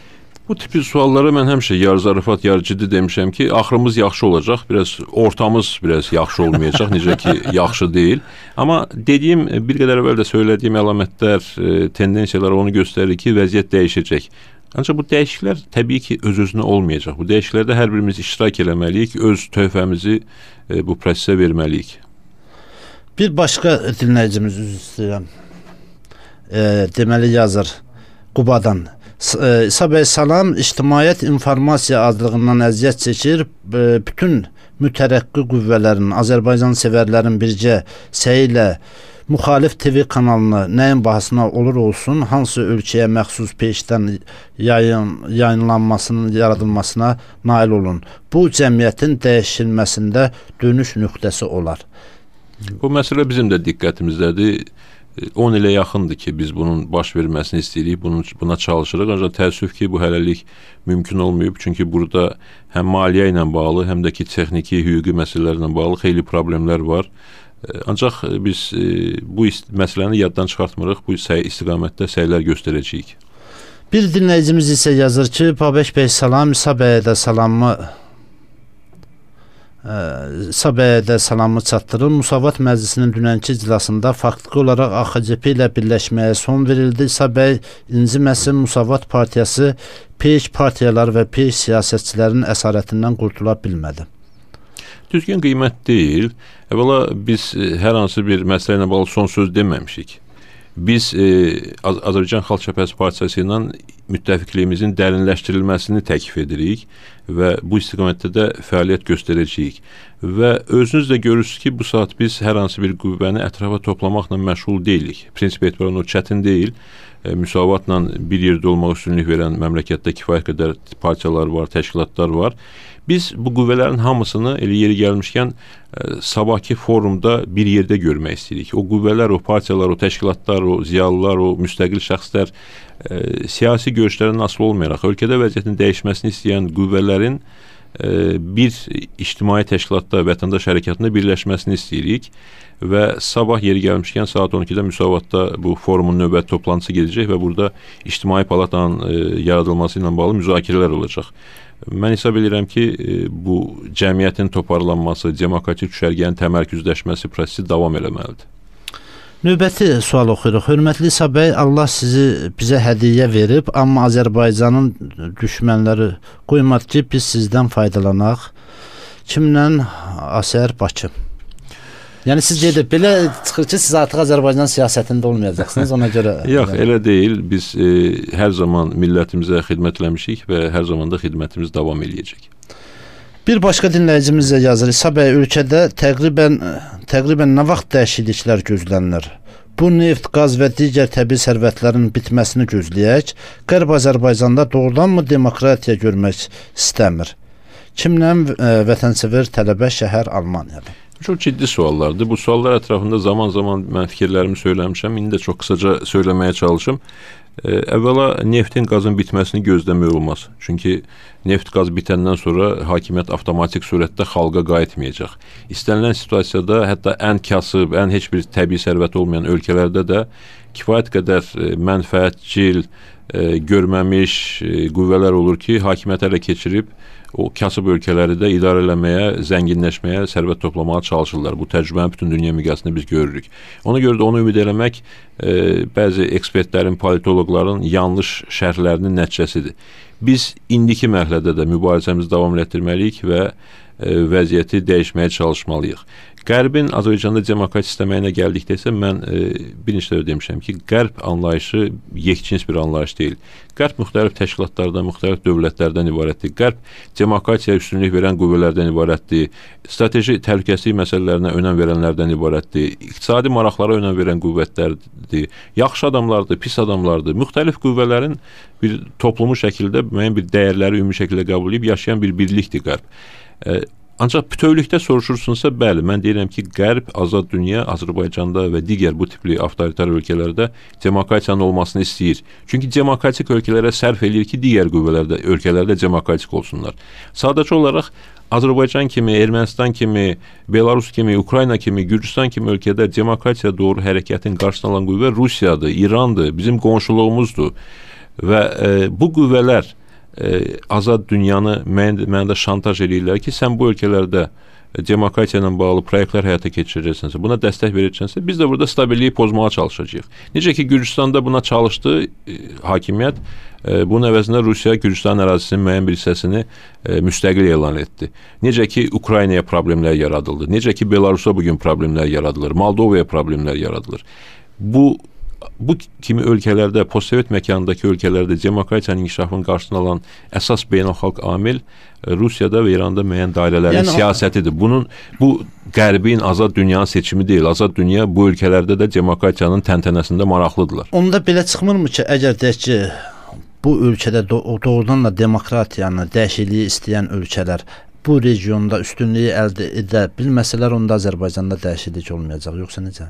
Bu tipi suallara mən həmişə yar zarafat, yar ciddi demişəm ki, axırımız yaxşı olacaq, biraz ortamız biraz yaxşı olmayacaq, necə ki yaxşı deyil. Amma dediyim, bir qədər əvvəl də söylədiyim əlamətlər, tendensiyalar onu göstərir ki, vəziyyət dəyişəcək. Ancaq bu dəyişikliklər təbii ki öz-özünə olmayacaq. Bu dəyişikliklərdə hər birimiz iştirak eləməliyik, öz töhfəmizi bu prosesə verməliyik. Bir başqa dinləyicimiz üzr istəyirəm. E, deməli yazır Qubadan. İsa bəy salam, ictimaiyyət informasiya azlığından əziyyət çəkir. Bütün mütərəqqi qüvvələrin, Azərbaycan sevərlərin bircə səyi ilə müxalif T V kanalını nəyin bahasına olur olsun, hansı ölkəyə məxsus peşdən yayın, yayınlanmasının yaradılmasına nail olun. Bu cəmiyyətin dəyişilməsində dönüş nöqtəsi olar. Bu məsələ bizim də diqqətimizdədir. on ilə yaxındır ki, biz bunun baş verməsini istəyirik, bunun, buna çalışırıq. Ancaq təəssüf ki, bu hələlik mümkün olmayıb. Çünki burada həm maliyyə ilə bağlı, həm də ki, texniki, hüquqi məsələlərlə bağlı xeyli problemlər var. Ancaq biz bu məsələni yaddan çıxartmırıq, bu istiqamətdə səylər göstərəcəyik. Bir dinləyicimiz isə yazır ki, Babək bəy salam, İsa bəyə də salamı İsa bəyə də salamı çatdırır. Müsavat Məclisinin dünənki iclasında faktiki olaraq A X C P ilə birləşməyə son verildi. İsa bəy inciməsin, Müsavat Partiyası peş partiyalar və peş siyasətçilərin əsarətindən qurtula bilmədi. Düzgün qiymət deyil. Əvvəla biz hər hansı bir məsələ ilə bağlı son söz deməmişik. Biz e, Az Azərbaycan Xalq Cəbhəsi Partiyası ilə müttəfiqliyimizin dərinləşdirilməsini təklif edirik və bu istiqamətdə də fəaliyyət göstərəcəyik. Və özünüz də görürsünüz ki, bu saat biz hər hansı bir qüvvəni ətrafa toplamaqla məşğul deyilik. Prinsip etibarən o çətin deyil. E, müsavatla bir yerdə olmaq üstünlük verən məmləkətdə kifayət qədər partiyalar var, təşkilatlar var. Biz bu qüvvələrin hamısını elə yeri gəlmişkən e, sabahki forumda bir yerdə görmək istəyirik. O qüvvələr, o partiyalar, o təşkilatlar, o ziyalılar, o müstəqil şəxslər e, siyasi görüşlərdən asılı olmayaraq ölkədə vəziyyətin dəyişməsini istəyən qüvvələrin e, bir ictimai təşkilatda, vətəndaş hərəkatında birləşməsini istəyirik və sabah yeri gəlmişkən saat on ikidə Müsavatda bu forumun növbəti toplantısı gedəcək və burada ictimai palatanın e, yaradılması ilə bağlı müzakirələr olacaq. Mən hesab edirəm ki, bu cəmiyyətin toparlanması, demokratik düşərgənin təmərküzləşməsi prosesi davam eləməlidir. Növbəti sual oxuyuruq. Hörmətli İsa bəy, Allah sizi bizə hədiyyə verib, amma Azərbaycanın düşmənləri qoymadı ki, biz sizdən faydalanaq. Kimlə? Əsər Bakı. Yəni siz gedib, belə çıxır ki, siz artıq Azərbaycan siyasətində olmayacaqsınız, ona görə... Yox, yəni. Elə deyil. Biz e, hər zaman millətimizə xidmət eləmişik və hər zaman da xidmətimiz davam eləyəcək. Bir başqa dinləyicimiz də yazır. İsa bəy, ölkədə təqribən, təqribən nə vaxt dəyişikliklər gözlənilir? Bu neft, qaz və digər təbii sərvətlərin bitməsini gözləyək. Qərb Azərbaycanda doğrudanmı demokratiya görmək istəmir? Kimlə? E, vətənsevər tələbə şəhər Almaniyalı. Çox ciddi suallardır. Bu suallar ətrafında zaman-zaman mən fikirlərimi söyləmişəm. İndi də çox qısaca söyləməyə çalışım. E, əvvəla neftin, qazın bitməsini gözləmək olmaz. Çünki neft, qaz bitəndən sonra hakimiyyət avtomatik surətdə xalqa qayıtmayacaq. İstənilən situasiyada hətta ən kasıb, ən heç bir təbii sərvət olmayan ölkələrdə də kifayət qədər e, mənfəətcil, e, görməmiş e, qüvvələr olur ki, hakimiyyət ələ keçirib o kasıb ölkələri də idarə eləməyə, zənginləşməyə, sərvət toplamağa çalışırlar. Bu təcrübəni bütün dünya miqyasında biz görürük. Ona görə də onu ümid eləmək e, bəzi ekspertlərin, politoloqların yanlış şərhlərinin nəticəsidir. Biz indiki mərhələdə də mübarizəmizi davam etdirməliyik və e, vəziyyəti dəyişməyə çalışmalıyıq. Qərbin Azərbaycanda demokratik sisteməyinə gəldikdə isə mən e, bir neçə dəfə demişəm ki, Qərb anlayışı yekcins bir anlayış deyil. Qərb müxtəlif təşkilatlardan, müxtəlif dövlətlərdən ibarətdir. Qərb demokratiyaya üstünlük verən qüvvələrdən ibarətdir. Strateji təhlükəsizlik məsələlərinə önəm verənlərdən ibarətdir. İqtisadi maraqlara önəm verən qüvvətlərdir. Yaxşı adamlardır, pis adamlardır. Müxtəlif qüvvələrin bir toplumu şəkildə müəyyən bir dəyərləri ümumi şəkildə qəbul edib yaşayan bir birlikdir Qərb. E, Ancaq bütövlükdə soruşursunuzsa, bəli, mən deyirəm ki, Qərb, azad dünya Azərbaycanda və digər bu tipli avtoritar ölkələrdə demokratiyanın olmasını istəyir. Çünki demokratik ölkələrə sərf eləyir ki, digər qüvvələrdə, ölkələrdə demokratik olsunlar. Sadəcə olaraq Azərbaycan kimi, Ermənistan kimi, Belarus kimi, Ukrayna kimi, Gürcistan kimi ölkədə demokratiya doğru hərəkətin qarşısına alan qüvvə Rusiyadır, İrandır, bizim qonşuluğumuzdur və e, bu qüvvələr e, azad dünyanı mənada şantaj edirlər ki, sən bu ölkələrdə demokratiya ilə bağlı proyektlər həyata keçirəcəksənsə, buna dəstək verəcəksə, biz də burada stabilliyi pozmağa çalışacağıq. Necə ki, Gürcüstanda buna çalışdı e, hakimiyyət, e, bunun əvəzində Rusiya Gürcüstan ərazisinin müəyyən bir hissəsini e, müstəqil elan etdi. Necə ki, Ukraynaya problemlər yaradıldı. Necə ki, Belarusa bugün problemlər yaradılır. Moldovaya problemlər yaradılır. Bu Bu kimi ölkələrdə, postsovet məkanındakı ölkələrdə demokratiyanın inkişafının qarşısını alan əsas beynəlxalq amil Rusiyada və İranda müəyyən dairələrin yəni, siyasətidir. Bunun, bu qərbin azad dünyanın seçimi deyil. Azad dünya bu ölkələrdə də demokratiyanın təntənəsində maraqlıdırlar. Onda belə çıxmırmı ki, əgər deyək ki, bu ölkədə doğrudan da demokratiyanı, dəyişikliyi istəyən ölkələr bu regionda üstünlüyü əldə edə bilməsələr, onda Azərbaycanda dəyişiklik olmayacaq, yoxsa necə?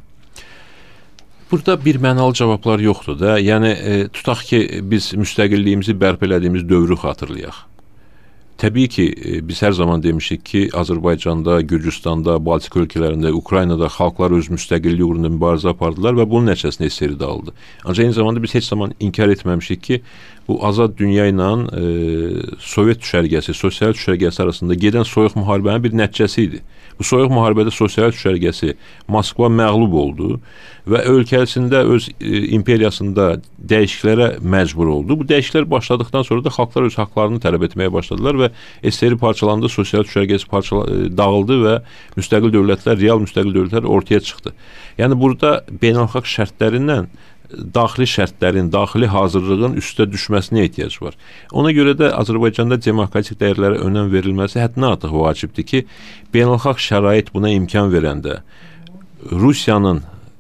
Burada bir mənalı cavablar yoxdur da. Yəni, e, tutaq ki, biz müstəqilliyimizi bərpa elədiyimiz dövrü xatırlayaq. Təbii ki, e, biz hər zaman demişik ki, Azərbaycanda, Gürcüstanda, Baltik ölkələrində, Ukraynada xalqlar öz müstəqilliyi uğrunda mübarizə apardılar və bunun nəticəsində S S R dağıldı. Ancaq eyni zamanda biz heç zaman inkar etməmişik ki, bu azad dünya ilə e, Sovet düşərgəsi, sosial düşərgəsi arasında gedən soyuq müharibənin bir nəticəsi idi. Bu soyuq müharibədə sosial düşərgəsi Moskva məğlub oldu və ölkəsində öz e, imperiyasında dəyişiklərə məcbur oldu. Bu dəyişiklər başladıqdan sonra da xalqlar öz haqlarını tələb etməyə başladılar və S S R parçalandı, sosial düşərgəsi parçala, e, dağıldı və müstəqil dövlətlər, real müstəqil dövlətlər ortaya çıxdı. Yəni burada beynəlxalq şərtlərindən daxili şərtlərin, daxili hazırlığın üstə düşməsinə ehtiyac var. Ona görə də Azərbaycanda demokratik dəyərlərə önəm verilməsi həddindən artıq vacibdir ki, beynəlxalq şərait buna imkan verəndə Rusiyanın,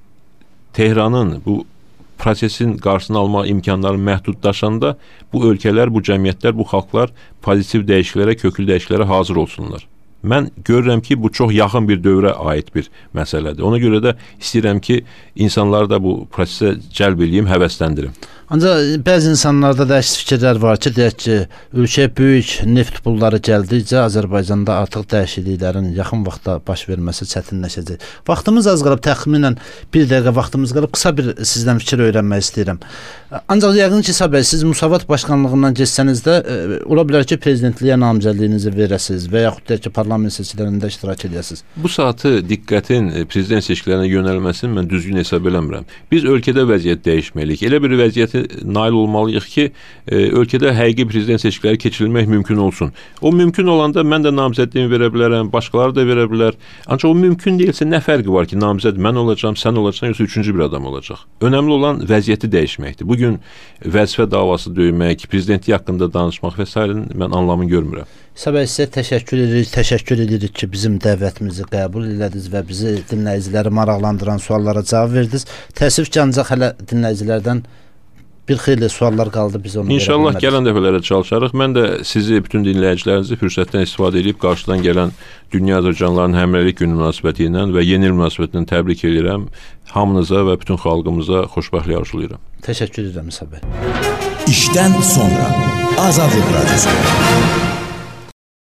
Tehranın bu prosesin qarşısını almaq imkanları məhdudlaşanda bu ölkələr, bu cəmiyyətlər, bu xalqlar pozitiv dəyişikliklərə, köklü dəyişikliklərə hazır olsunlar. Mən görürəm ki, bu çox yaxın bir dövrə aid bir məsələdir. Ona görə də istəyirəm ki, insanları da bu prosesə cəlb edeyim, həvəsləndirim. Ancaq bəzi insanlarda da əks fikirlər var ki, deyək ki, ölkəyə böyük neft pulları gəldikcə Azərbaycanda artıq dəyişikliklərin yaxın vaxtda baş verməsi çətinləşəcək. Vaxtımız az qalıb, təxminən bir dəqiqə vaxtımız qalıb, qısa bir sizdən fikir öyrənmək istəyirəm. Ancaq yəqin ki, Sabah, siz Müsavat başkanlığından geçsəniz də, e, ola bilər ki, prezidentliyə namizədliyinizi verəsiniz və yaxud deyək ki, parlament seçkilərində iştirak edəsiniz. Bu saatı diqqətin prezident seçkilərinə yönəlməsini mən düzgün hesab eləmirəm. Biz ölkədə vəziyyət dəyişməliyik. Elə bir vəziyyət nail olmalıyıq ki, e, ölkədə həqiqi prezident seçkiləri keçirilmək mümkün olsun. O mümkün olanda mən də namizədliyimi verə bilərəm, başqaları da verə bilər. Ancaq o mümkün deyilsə nə fərqi var ki, namizəd mən olacağam, sən olacaqsan, yoxsa üçüncü bir adam olacaq. Önəmli olan vəziyyəti dəyişməkdir. Bugün vəzifə davası döymək, prezidentlik haqqında danışmaq və s. mən anlamını görmürəm. Sabah, sizə təşəkkür edirik, təşəkkür edirik ki, bizim dəvətimizi qəbul elədiniz və bizi dinləyiciləri maraqlandıran suallara cavab verdiniz. Təəssüf ki, ancaq hələ dinləyicilərdən bir xeyli suallar qaldı, biz onu İnşallah gələn dəfələrə çalışarıq. Mən də sizi, bütün dinləyicilərinizi fürsətdən istifadə edib qarşıdan gələn Dünya Azərbaycanlıların Həmrəylik Günü münasibəti ilə və yeni il münasibətindən təbrik edirəm. Hamınıza və bütün xalqımıza xoşbəxtlik arzulayıram. Təşəkkür edirəm, Sabah. İşdən sonra Azadlıq Radyosu.